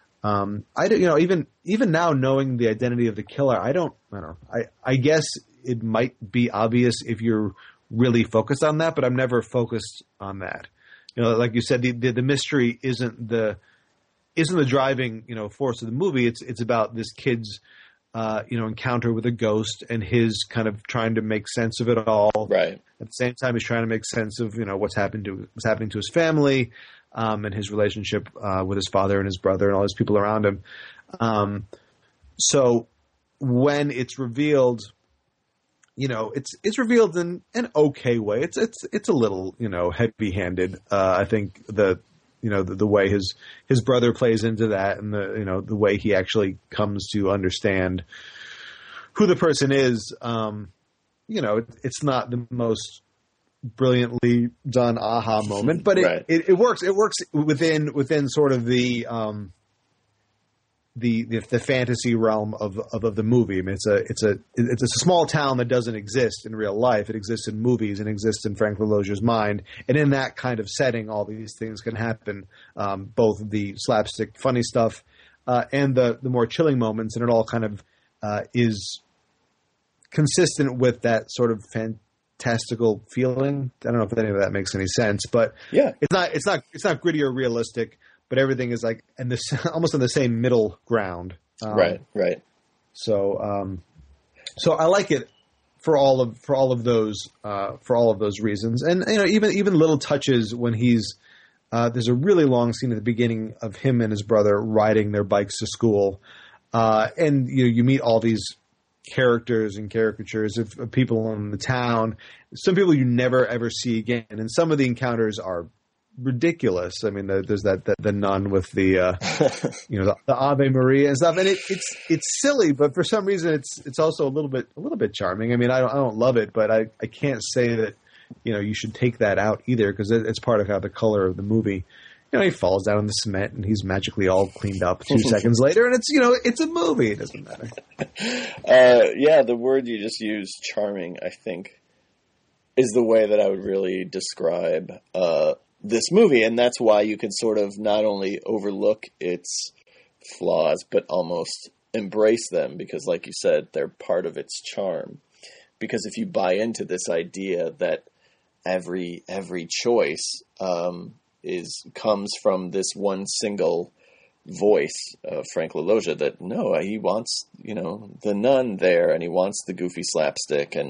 Even now knowing the identity of the killer, I don't know. I guess it might be obvious if you're really focused on that, but I'm never focused on that. Like you said, the mystery isn't the driving force of the movie. It's about this kid's encounter with a ghost and his kind of trying to make sense of it all. Right. At the same time, he's trying to make sense of what's happening to his family, and his relationship with his father and his brother and all his people around him. So when it's revealed, it's revealed in an okay way. It's a little heavy-handed. I think the way his brother plays into that, and the way he actually comes to understand who the person is. It's not the most brilliantly done aha moment, but it works. It works within sort of the fantasy realm of the movie. I mean, it's a small town that doesn't exist in real life. It exists in movies and exists in Frank LaLoge's mind. And in that kind of setting, all these things can happen. Both the slapstick funny stuff and the more chilling moments, and it all kind of is consistent with that sort of fantastical feeling. I don't know if any of that makes any sense, but yeah, it's not gritty or realistic. But everything is almost on the same middle ground. Right. So I like it for all of those reasons, and even little touches when there's a really long scene at the beginning of him and his brother riding their bikes to school, and you meet all these characters and caricatures of people in the town. Some people you never ever see again, and some of the encounters are ridiculous. I mean, there's the nun with the the Ave Maria and stuff, and it's silly, but for some reason it's also a little bit charming. I mean, I don't love it, but I can't say that you should take that out either, because it's part of the color of the movie. He falls down in the cement and he's magically all cleaned up 2 seconds later, and it's a movie. It doesn't matter. Yeah, the word you just used, charming, I think, is the way that I would really describe this movie, and that's why you can sort of not only overlook its flaws, but almost embrace them, because like you said, they're part of its charm. Because if you buy into this idea that every choice comes from this one single voice of Frank LaLoge, that no, he wants the nun there, and he wants the goofy slapstick, and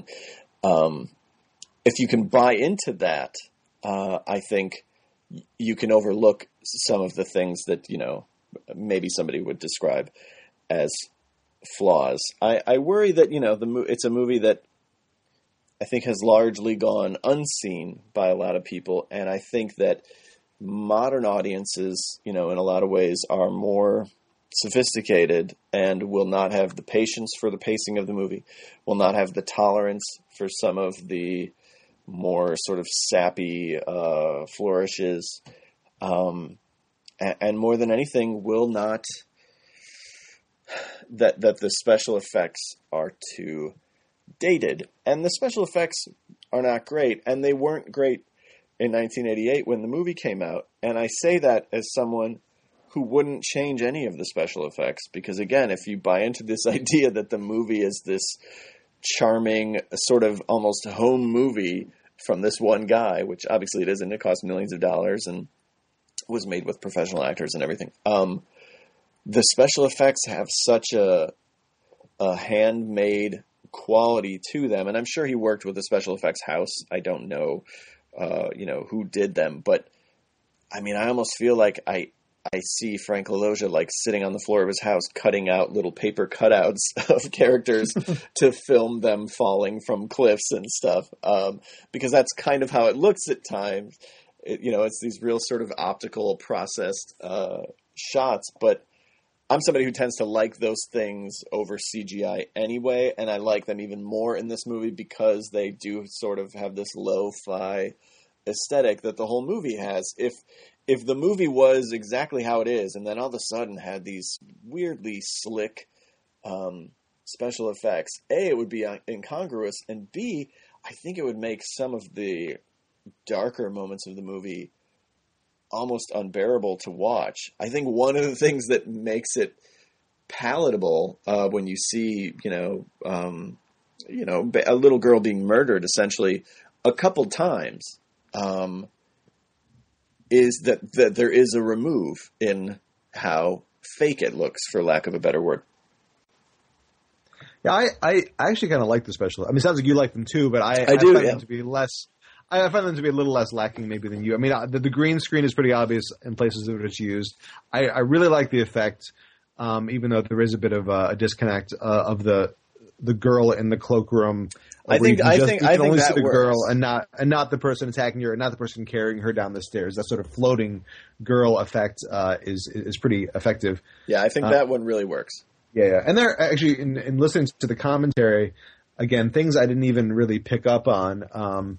if you can buy into that, I think you can overlook some of the things that, maybe somebody would describe as flaws. I worry that, it's a movie that I think has largely gone unseen by a lot of people. And I think that modern audiences, in a lot of ways are more sophisticated and will not have the patience for the pacing of the movie, will not have the tolerance for some of the more sort of sappy flourishes, and more than anything, will not that the special effects are too dated, and the special effects are not great, and they weren't great in 1988 when the movie came out. And I say that as someone who wouldn't change any of the special effects, because again, if you buy into this idea that the movie is this charming, sort of almost home movie from this one guy, which obviously it isn't, it cost millions of dollars and was made with professional actors and everything. The special effects have such a handmade quality to them, and I'm sure he worked with a special effects house. I don't know, who did them, but I mean, I almost feel like I see Frank LaLoggia like sitting on the floor of his house, cutting out little paper cutouts of characters to film them falling from cliffs and stuff, because that's kind of how it looks at times. It's these real sort of optical processed shots, but I'm somebody who tends to like those things over CGI anyway, and I like them even more in this movie because they do sort of have this lo-fi aesthetic that the whole movie has. If the movie was exactly how it is, and then all of a sudden had these weirdly slick special effects, A, it would be incongruous, and B, I think it would make some of the darker moments of the movie almost unbearable to watch. I think one of the things that makes it palatable when you see, a little girl being murdered essentially a couple times, is that there is a remove in how fake it looks, for lack of a better word. Yeah, I actually kind of like the special. I mean, it sounds like you like them too, but I do, find yeah. them to be less. I find them to be a little less lacking maybe than you. I mean, the green screen is pretty obvious in places that it's used. I really like the effect, even though there is a bit of a disconnect of the girl in the cloakroom. I think only that see the works. girl and not the person attacking her, and not the person carrying her down the stairs. That sort of floating girl effect is pretty effective. Yeah, I think that one really works. Yeah, and they're actually in listening to the commentary again, things I didn't even really pick up on.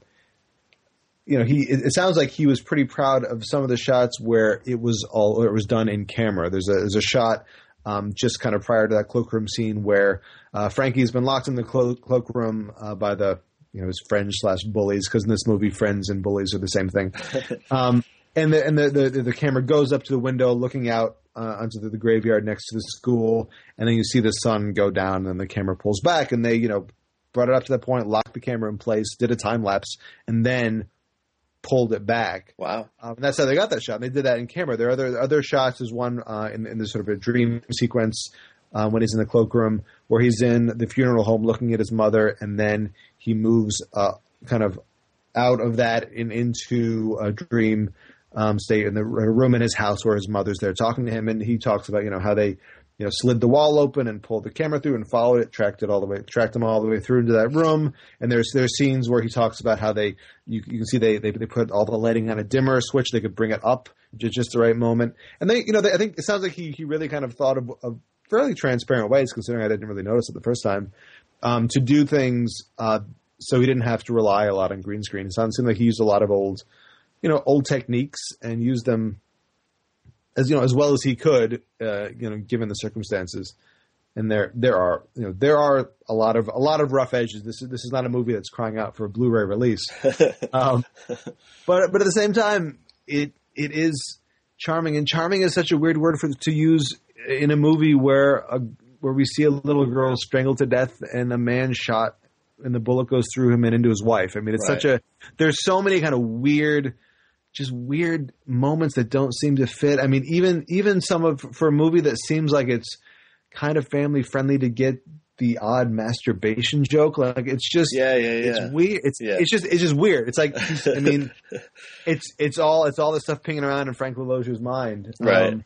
It sounds like he was pretty proud of some of the shots where it was done in camera. There's a shot just kind of prior to that cloakroom scene where Frankie's been locked in the cloakroom by his friends / bullies, because in this movie friends and bullies are the same thing. And the camera goes up to the window looking out onto the graveyard next to the school, and then you see the sun go down, and then the camera pulls back, and they brought it up to that point, locked the camera in place, did a time lapse, and then pulled it back. Wow. And that's how they got that shot. And they did that in camera. There are other shots. There's one in this sort of a dream sequence when he's in the cloakroom, where he's in the funeral home looking at his mother, and then he moves kind of out of that into a dream state in the room in his house where his mother's there talking to him, and he talks about how they slid the wall open and pulled the camera through and followed it, tracked them all the way through into that room. And there's scenes where he talks about how you can see they put all the lighting on a dimmer switch. They could bring it up just the right moment. And I think it sounds like he really kind of thought of fairly transparent ways, considering I didn't really notice it the first time, to do things so he didn't have to rely a lot on green screen. It seemed like he used a lot of old techniques and used them as well as he could, given the circumstances. And there are a lot of rough edges. This is not a movie that's crying out for a Blu-ray release. But at the same time, it is charming, and charming is such a weird word to use in a movie where we see a little girl strangled to death and a man shot, and the bullet goes through him and into his wife. I mean, it's right. There's so many kind of weird moments that don't seem to fit. I mean, even for a movie that seems like it's kind of family friendly, to get the odd masturbation joke, like it's just it's weird. It's just weird. It's like, I mean, it's all the stuff pinging around in Frank LaLoggia's mind. Right.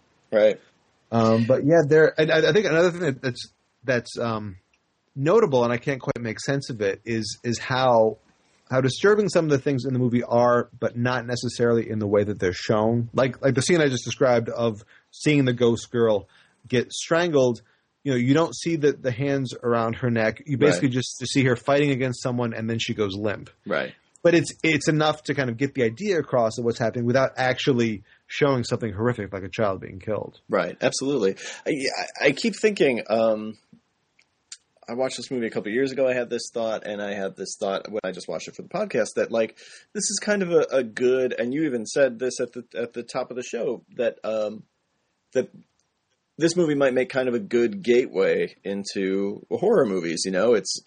But yeah, I think another thing that's notable, and I can't quite make sense of it, is how disturbing some of the things in the movie are, but not necessarily in the way that they're shown. Like the scene I just described of seeing the ghost girl get strangled. You don't see the hands around her neck. You basically just see her fighting against someone, and then she goes limp. Right. But it's enough to kind of get the idea across of what's happening without actually showing something horrific like a child being killed. Right. Absolutely. I keep thinking, I watched this movie a couple of years ago. I had this thought, and I had this thought when I just watched it for the podcast that like this is kind of a good. And you even said this at the top of the show that that this movie might make kind of a good gateway into horror movies. You know, it's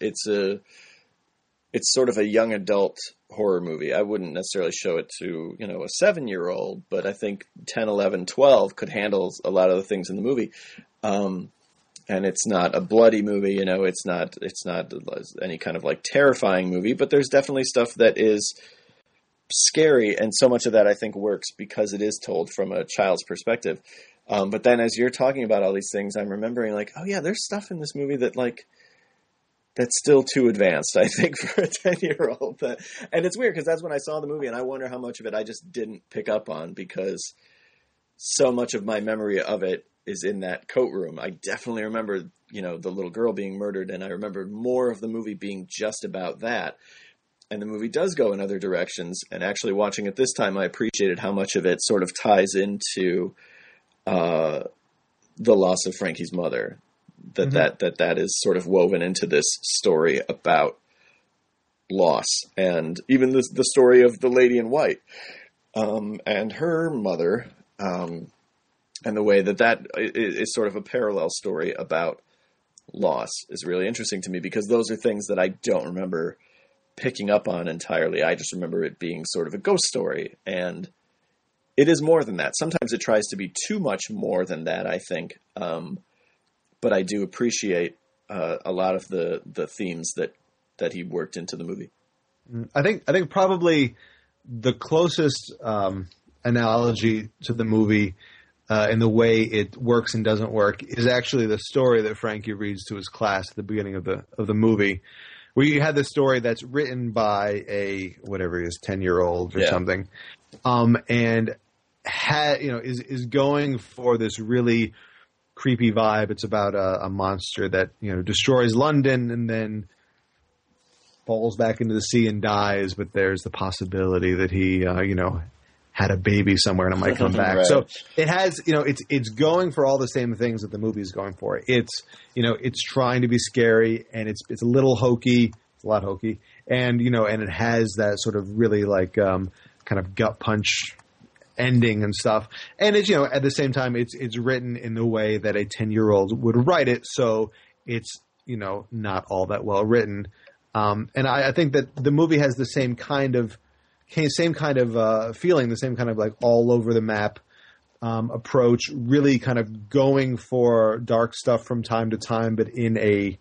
sort of a young adult horror movie. I wouldn't necessarily show it to, you know, a 7-year-old, but I think 10, 11, 12 could handle a lot of the things in the movie. And it's not a bloody movie, you know, it's not any kind of like terrifying movie, but there's definitely stuff that is scary. And so much of that I think works because it is told from a child's perspective. But then as you're talking about all these things, I'm remembering like, oh yeah, there's stuff in this movie that like, that's still too advanced, I think, for a 10-year-old. And it's weird because that's when I saw the movie, and I wonder how much of it I just didn't pick up on because so much of my memory of it is in that coat room. I definitely remember, you know, the little girl being murdered, and I remember more of the movie being just about that. And the movie does go in other directions, and actually watching it this time, I appreciated how much of it sort of ties into the loss of Frankie's mother. That is sort of woven into this story about loss, and even the story of the lady in white and her mother, and the way that is sort of a parallel story about loss is really interesting to me because those are things that I don't remember picking up on entirely. I just remember it being sort of a ghost story, and it is more than that. Sometimes it tries to be too much more than that, I think. But I do appreciate a lot of the themes that he worked into the movie. I think probably the closest analogy to the movie in the way it works and doesn't work is actually the story that Frankie reads to his class at the beginning of the movie, where you had this story that's written by a whatever he is 10-year-old or something, and is going for this really creepy vibe. It's about a monster that, you know, destroys London and then falls back into the sea and dies, but there's the possibility that he had a baby somewhere and it might come back. Right. So it has, you know, it's going for all the same things that the movie is going for. It's, you know, it's trying to be scary, and it's a little hokey. It's a lot hokey, and, you know, and it has that sort of really like kind of gut punch ending and stuff. And it's, you know, at the same time, it's written in the way that a 10-year-old would write it. So it's, you know, not all that well written. And I think that the movie has the same kind of feeling, the same kind of like all over the map approach, really kind of going for dark stuff from time to time, but in a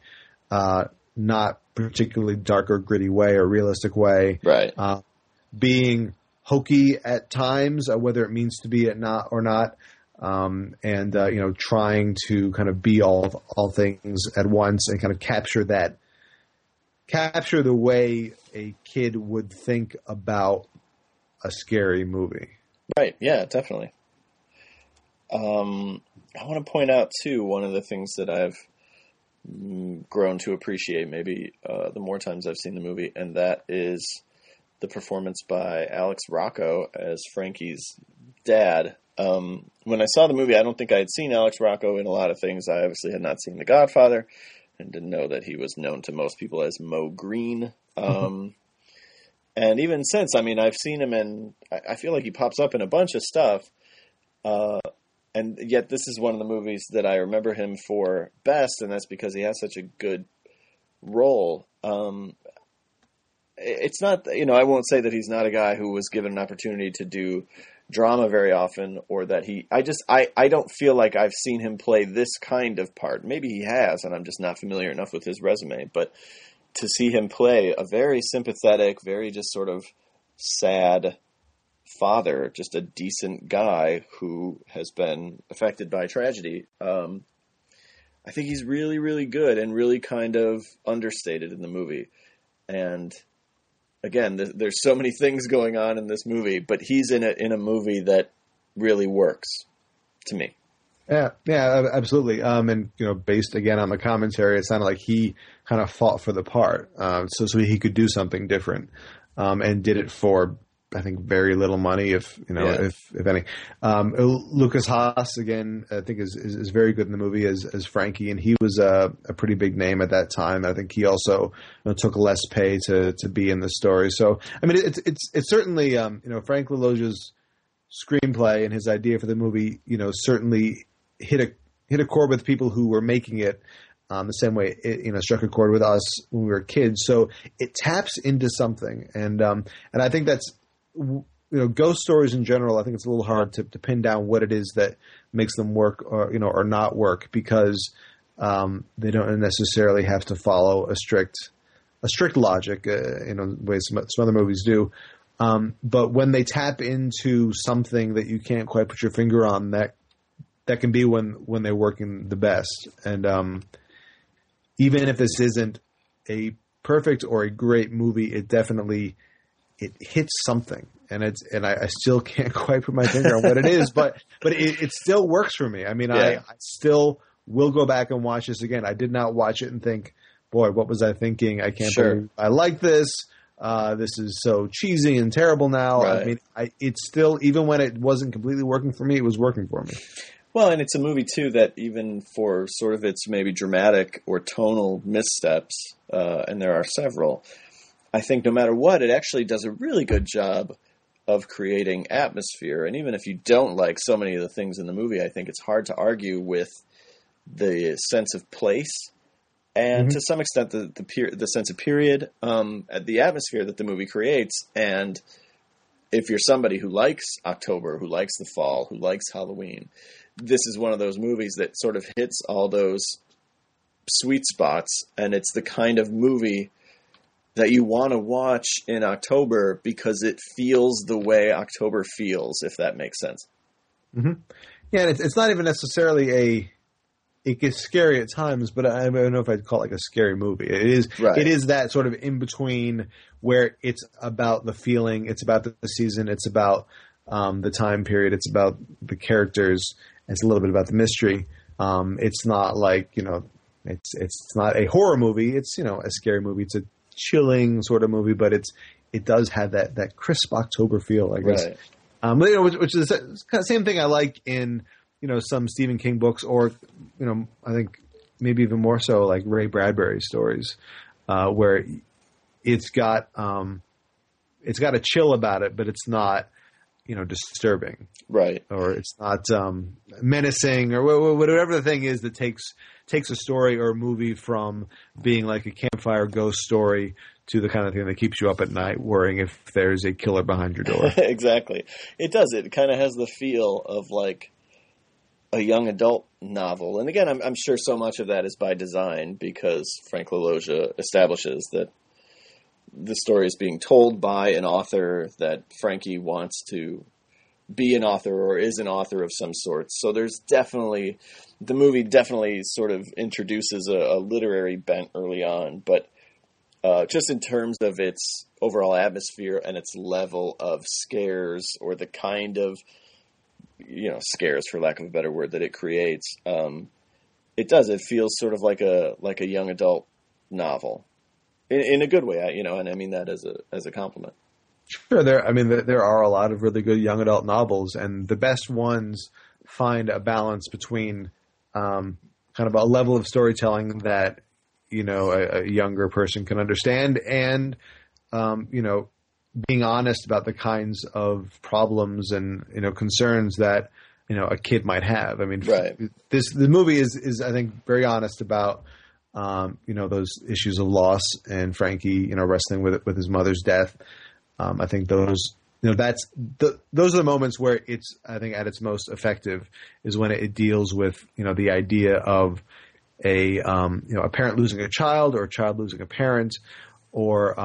not particularly dark or gritty way or realistic way. Right. Being hokey at times, whether it means to be it not or not, and you know, trying to kind of be all things at once and kind of capture the way a kid would think about a scary movie. Right. Yeah, definitely. I want to point out too, one of the things that I've grown to appreciate maybe the more times I've seen the movie, and that is the performance by Alex Rocco as Frankie's dad. When I saw the movie, I don't think I had seen Alex Rocco in a lot of things. I obviously had not seen The Godfather and didn't know that he was known to most people as Mo Green. And even since, I mean, I've seen him in, I feel like he pops up in a bunch of stuff. And yet this is one of the movies that I remember him for best, and that's because he has such a good role. It's not, you know, I won't say that he's not a guy who was given an opportunity to do drama very often, or that I don't feel like I've seen him play this kind of part. Maybe he has, and I'm just not familiar enough with his resume, but to see him play a very sympathetic, very just sort of sad father, just a decent guy who has been affected by tragedy, I think he's really, really good and really kind of understated in the movie. And again, there's so many things going on in this movie, but he's in a movie that really works to me. Yeah, absolutely. And, you know, based again on the commentary, it sounded like he kind of fought for the part, so he could do something different, and did it for I think very little money, if any. Lucas Haas again, I think is very good in the movie as Frankie, and he was a pretty big name at that time. I think he also took less pay to be in the story. So I mean, it's certainly Frank LaLogia's screenplay and his idea for the movie, certainly hit a chord with people who were making it. The same way it struck a chord with us when we were kids. So it taps into something, and I think that's ghost stories in general. I think it's a little hard to pin down what it is that makes them work or not work, because they don't necessarily have to follow a strict logic the way some other movies do. But when they tap into something that you can't quite put your finger on, that can be when they're working the best. And even if this isn't a perfect or a great movie, it definitely hits something, and I still can't quite put my finger on what it is, but it still works for me. I mean, I still will go back and watch this again. I did not watch it and think, boy, what was I thinking? I can't believe I like this. This is so cheesy and terrible now. Right. I mean, it's still, even when it wasn't completely working for me, it was working for me. Well, and it's a movie, too, that even for sort of its maybe dramatic or tonal missteps, and there are several, I think no matter what, it actually does a really good job of creating atmosphere. And even if you don't like so many of the things in the movie, I think it's hard to argue with the sense of place and to some extent the sense of period, the atmosphere that the movie creates. And if you're somebody who likes October, who likes the fall, who likes Halloween, this is one of those movies that sort of hits all those sweet spots, and it's the kind of movie that you want to watch in October because it feels the way October feels, if that makes sense. Mm-hmm. Yeah, and it's not even necessarily it gets scary at times, but I don't know if I'd call it like a scary movie. It is that sort of in between where it's about the feeling, it's about the season, it's about the time period, it's about the characters. It's a little bit about the mystery. It's not like, it's not a horror movie. It's, a scary movie. It's a chilling sort of movie, but it does have that crisp October feel, I guess. Right. Which is the kind of same thing I like in, some Stephen King books, or, I think maybe even more so like Ray Bradbury stories, where it's got a chill about it, but it's not, disturbing. Right. Or it's not menacing, or whatever the thing is that takes a story or a movie from being like a campfire ghost story to the kind of thing that keeps you up at night worrying if there's a killer behind your door. Exactly. It does. It kind of has the feel of like a young adult novel. And again, I'm sure so much of that is by design, because Frank LaLogia establishes that the story is being told by an author, that Frankie wants to be an author or is an author of some sort. So there's the movie definitely sort of introduces a literary bent early on, but just in terms of its overall atmosphere and its level of scares, or the kind of, scares, for lack of a better word, that it creates, it feels sort of like a young adult novel. In a good way, and I mean that as a compliment. Sure, there are a lot of really good young adult novels, and the best ones find a balance between kind of a level of storytelling that a younger person can understand, and being honest about the kinds of problems and concerns that a kid might have. I mean, right. The movie is I think very honest about those issues of loss, and Frankie, wrestling with his mother's death. I think those are the moments where it's, I think, at its most effective, is when it deals with, the idea of a parent losing a child, or a child losing a parent, or,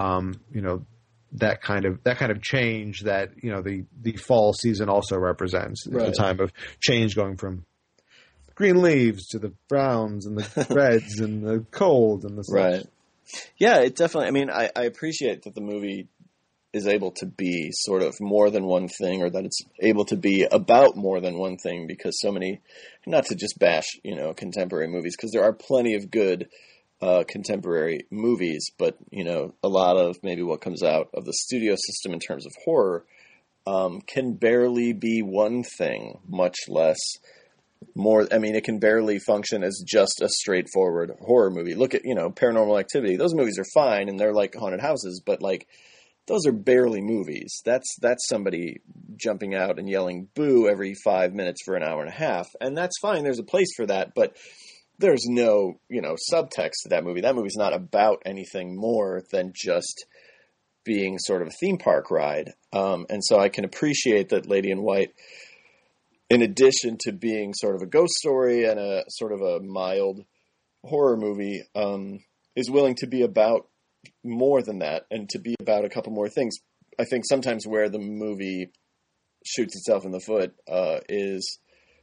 that kind of change that, the fall season also represents. Right. The time of change, going from green leaves to the browns and the reds and the cold and the such. Right. Yeah, it definitely, I mean, I appreciate that the movie is able to be sort of more than one thing, or that it's able to be about more than one thing, because so many, not to just bash, contemporary movies, because there are plenty of good contemporary movies, but, a lot of maybe what comes out of the studio system in terms of horror can barely be one thing, much less more. I mean, it can barely function as just a straightforward horror movie. Look at, Paranormal Activity. Those movies are fine and they're like haunted houses, but like those are barely movies. That's somebody jumping out and yelling boo every 5 minutes for an hour and a half. And that's fine. There's a place for that, but there's no, subtext to that movie. That movie's not about anything more than just being sort of a theme park ride. And so I can appreciate that Lady in White, in addition to being sort of a ghost story and a sort of a mild horror movie, is willing to be about more than that and to be about a couple more things. I think sometimes where the movie shoots itself in the foot is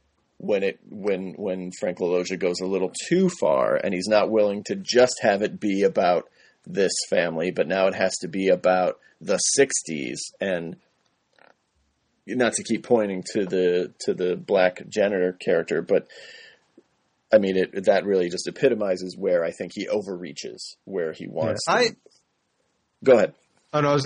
when Frank LaLoggia goes a little too far and he's not willing to just have it be about this family, but now it has to be about the 60s. And not to keep pointing to the black janitor character, but I mean, that really just epitomizes where I think he overreaches, where he wants to. Go ahead. Oh no,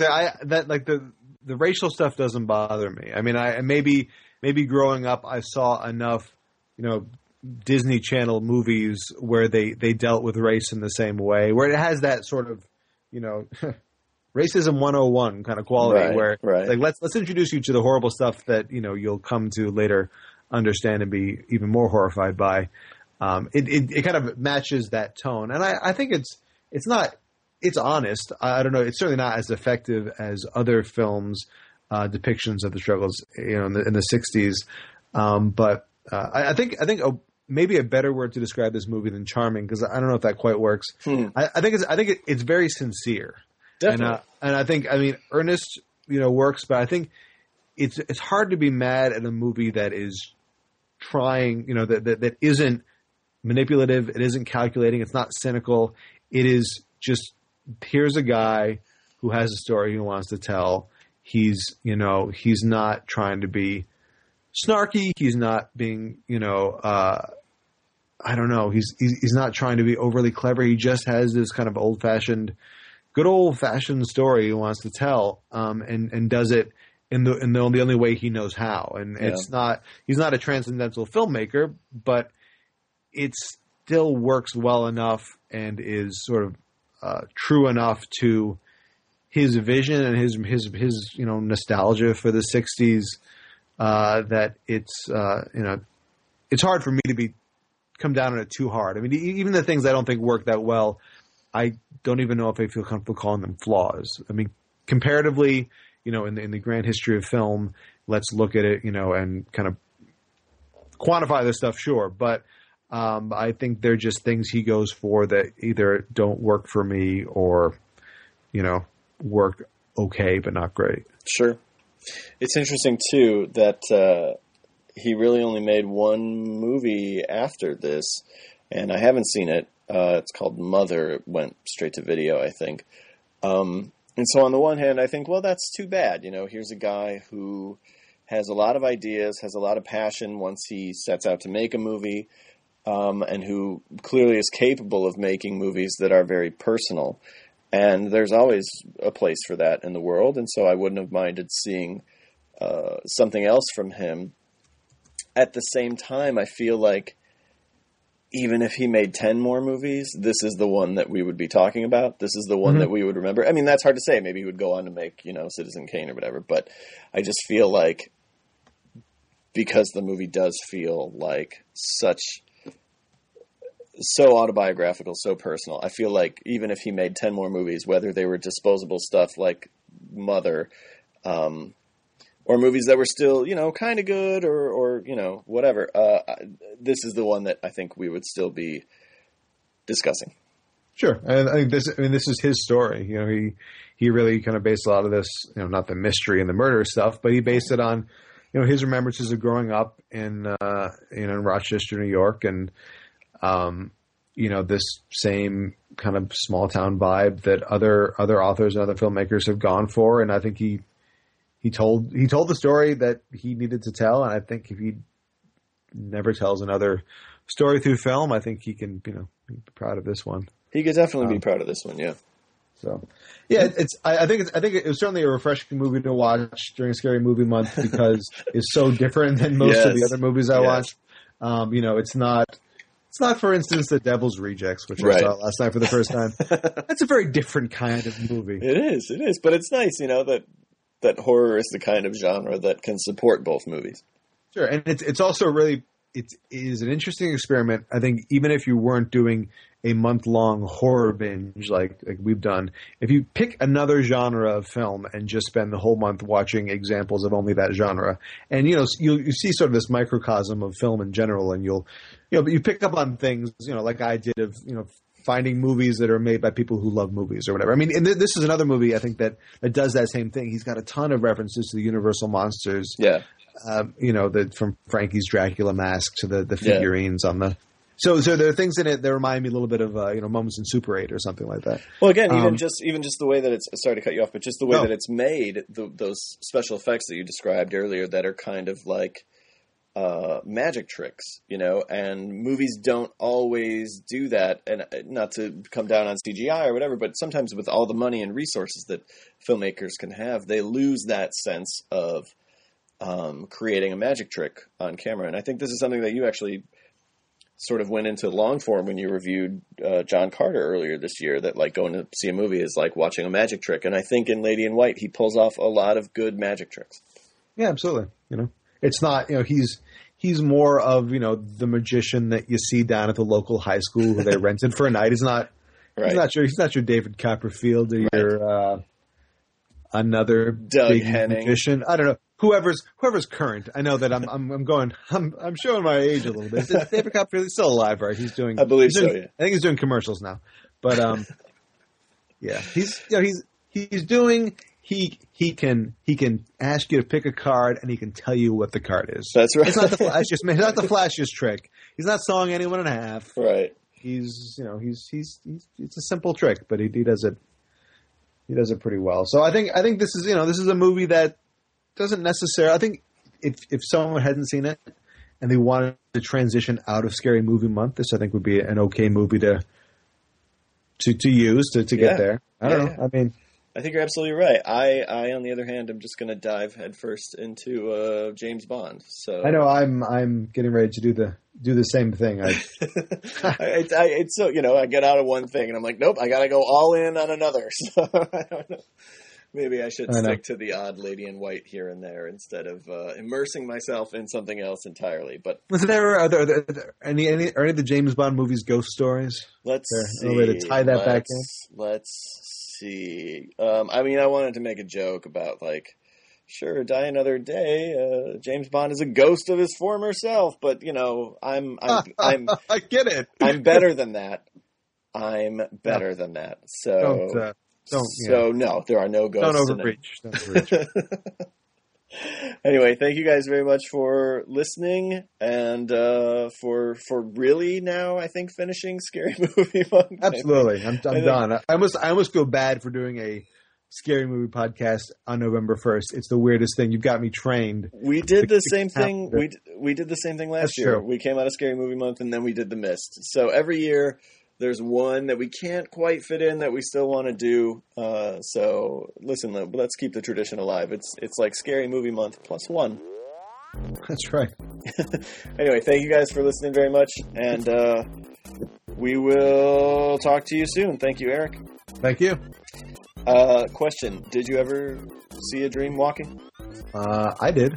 the racial stuff doesn't bother me. I mean, maybe growing up, I saw enough, Disney Channel movies where they dealt with race in the same way, where it has that sort of, racism 101 kind of quality, right. Like let's introduce you to the horrible stuff that you'll come to later understand and be even more horrified by. It kind of matches that tone, and I think it's honest. I don't know. It's certainly not as effective as other films' depictions of the struggles, in the 60s. But I think maybe a better word to describe this movie than charming, because I don't know if that quite works. I think it's very sincere. Definitely. And I think, earnest, works, but I think it's hard to be mad at a movie that is trying, that isn't manipulative. It isn't calculating. It's not cynical. It is just, here's a guy who has a story he wants to tell. He's not trying to be snarky. He's not being, I don't know. He's not trying to be overly clever. He just has this kind of good old fashioned story he wants to tell, and does it in the only way he knows how. And he's not a transcendental filmmaker, but it still works well enough and is sort of true enough to his vision and his nostalgia for the 60s, that it's hard for me to come down on it too hard. I mean, even the things I don't think work that well, I don't even know if I feel comfortable calling them flaws. I mean, comparatively, in the grand history of film, let's look at it, and kind of quantify this stuff, sure. But I think they're just things he goes for that either don't work for me or, work okay but not great. Sure. It's interesting, too, that he really only made one movie after this, and I haven't seen it. It's called Mother. It went straight to video, I think. And so on the one hand, I think, well, that's too bad. Here's a guy who has a lot of ideas, has a lot of passion once he sets out to make a movie, and who clearly is capable of making movies that are very personal. And there's always a place for that in the world. And so I wouldn't have minded seeing something else from him. At the same time, I feel like even if he made 10 more movies, this is the one that we would be talking about. This is the one that we would remember. I mean, that's hard to say. Maybe he would go on to make, Citizen Kane or whatever. But I just feel like, because the movie does feel like so autobiographical, so personal, I feel like even if he made 10 more movies, whether they were disposable stuff like Mother, or movies that were still, kind of good or whatever, this is the one that I think we would still be discussing. Sure. And I think this is his story. He really kind of based a lot of this, not the mystery and the murder stuff, but he based it on, his remembrances of growing up in Rochester, New York, and, this same kind of small town vibe that other authors and other filmmakers have gone for. And I think he told the story that he needed to tell. And I think if he never tells another story through film, I think he can, be proud of this one. He could definitely be proud of this one. Yeah. So, yeah, I think it was certainly a refreshing movie to watch during Scary Movie Month because it's so different than most of the other movies I watched. It's not, for instance, The Devil's Rejects, which I saw last night for the first time. That's a very different kind of movie. It is, but it's nice, that horror is the kind of genre that can support both movies. Sure, and it's also really it is an interesting experiment. I think even if you weren't doing a month-long horror binge like we've done, if you pick another genre of film and just spend the whole month watching examples of only that genre, and you see sort of this microcosm of film in general, and you pick up on things like I did of finding movies that are made by people who love movies or whatever. I mean, and this is another movie I think that does that same thing. He's got a ton of references to the Universal monsters. Yeah. From Frankie's Dracula mask to the figurines on the. So there are things in it that remind me a little bit of Moments in Super 8 or something like that. Well, again, even just the way that it's sorry to cut you off, but just the way that it's made, those special effects that you described earlier that are kind of like magic tricks, and movies don't always do that. And not to come down on CGI or whatever, but sometimes with all the money and resources that filmmakers can have, they lose that sense of creating a magic trick on camera. And I think this is something that you actually sort of went into long form when you reviewed John Carter earlier this year, that like going to see a movie is like watching a magic trick. And I think in Lady in White, he pulls off a lot of good magic tricks. Yeah, absolutely. It's not, he's more of, the magician that you see down at the local high school who they rented for a night. He's not your David Copperfield or your another Doug big Henning magician. I don't know. Whoever's current. I know that I'm showing my age a little bit. David Copperfield is still alive, right? I believe so. Yeah. I think he's doing commercials now, but yeah, he can ask you to pick a card and he can tell you what the card is. That's right. It's not the flashiest trick. He's not sawing anyone in half. Right. He's it's a simple trick, but he does it. He does it pretty well. So I think this is a movie that doesn't necessarily. I think if someone hadn't seen it and they wanted to transition out of Scary Movie Month, this I think would be an okay movie to use to get there. I don't know. I mean, I think you're absolutely right. I on the other hand, am just going to dive headfirst into James Bond. So I know I'm getting ready to do the same thing. It's so I get out of one thing and I'm like, nope, I got to go all in on another. So I don't know. Maybe I should stick to the odd Lady in White here and there instead of immersing myself in something else entirely. But are there any of the James Bond movies ghost stories? Let's see. A way to tie that back in. Let's see. I mean, I wanted to make a joke about sure, Die Another Day. James Bond is a ghost of his former self, but I'm I get it. I'm better than that. So. No, there are no ghosts. Don't overreach. Anyway, thank you guys very much for listening and for really now I think finishing Scary Movie Month. Absolutely, I'm done. I almost feel bad for doing a Scary Movie podcast on November 1st. It's the weirdest thing. You've got me trained. We did the same thing. We did the same thing last year. True. We came out of Scary Movie Month and then we did The Mist. So every year. There's one that we can't quite fit in that we still want to do. So listen, let's keep the tradition alive. It's like Scary Movie Month +1. That's right. Anyway, thank you guys for listening very much, and we will talk to you soon. Thank you, Eric. Thank you. Question: did you ever see a dream walking? I did.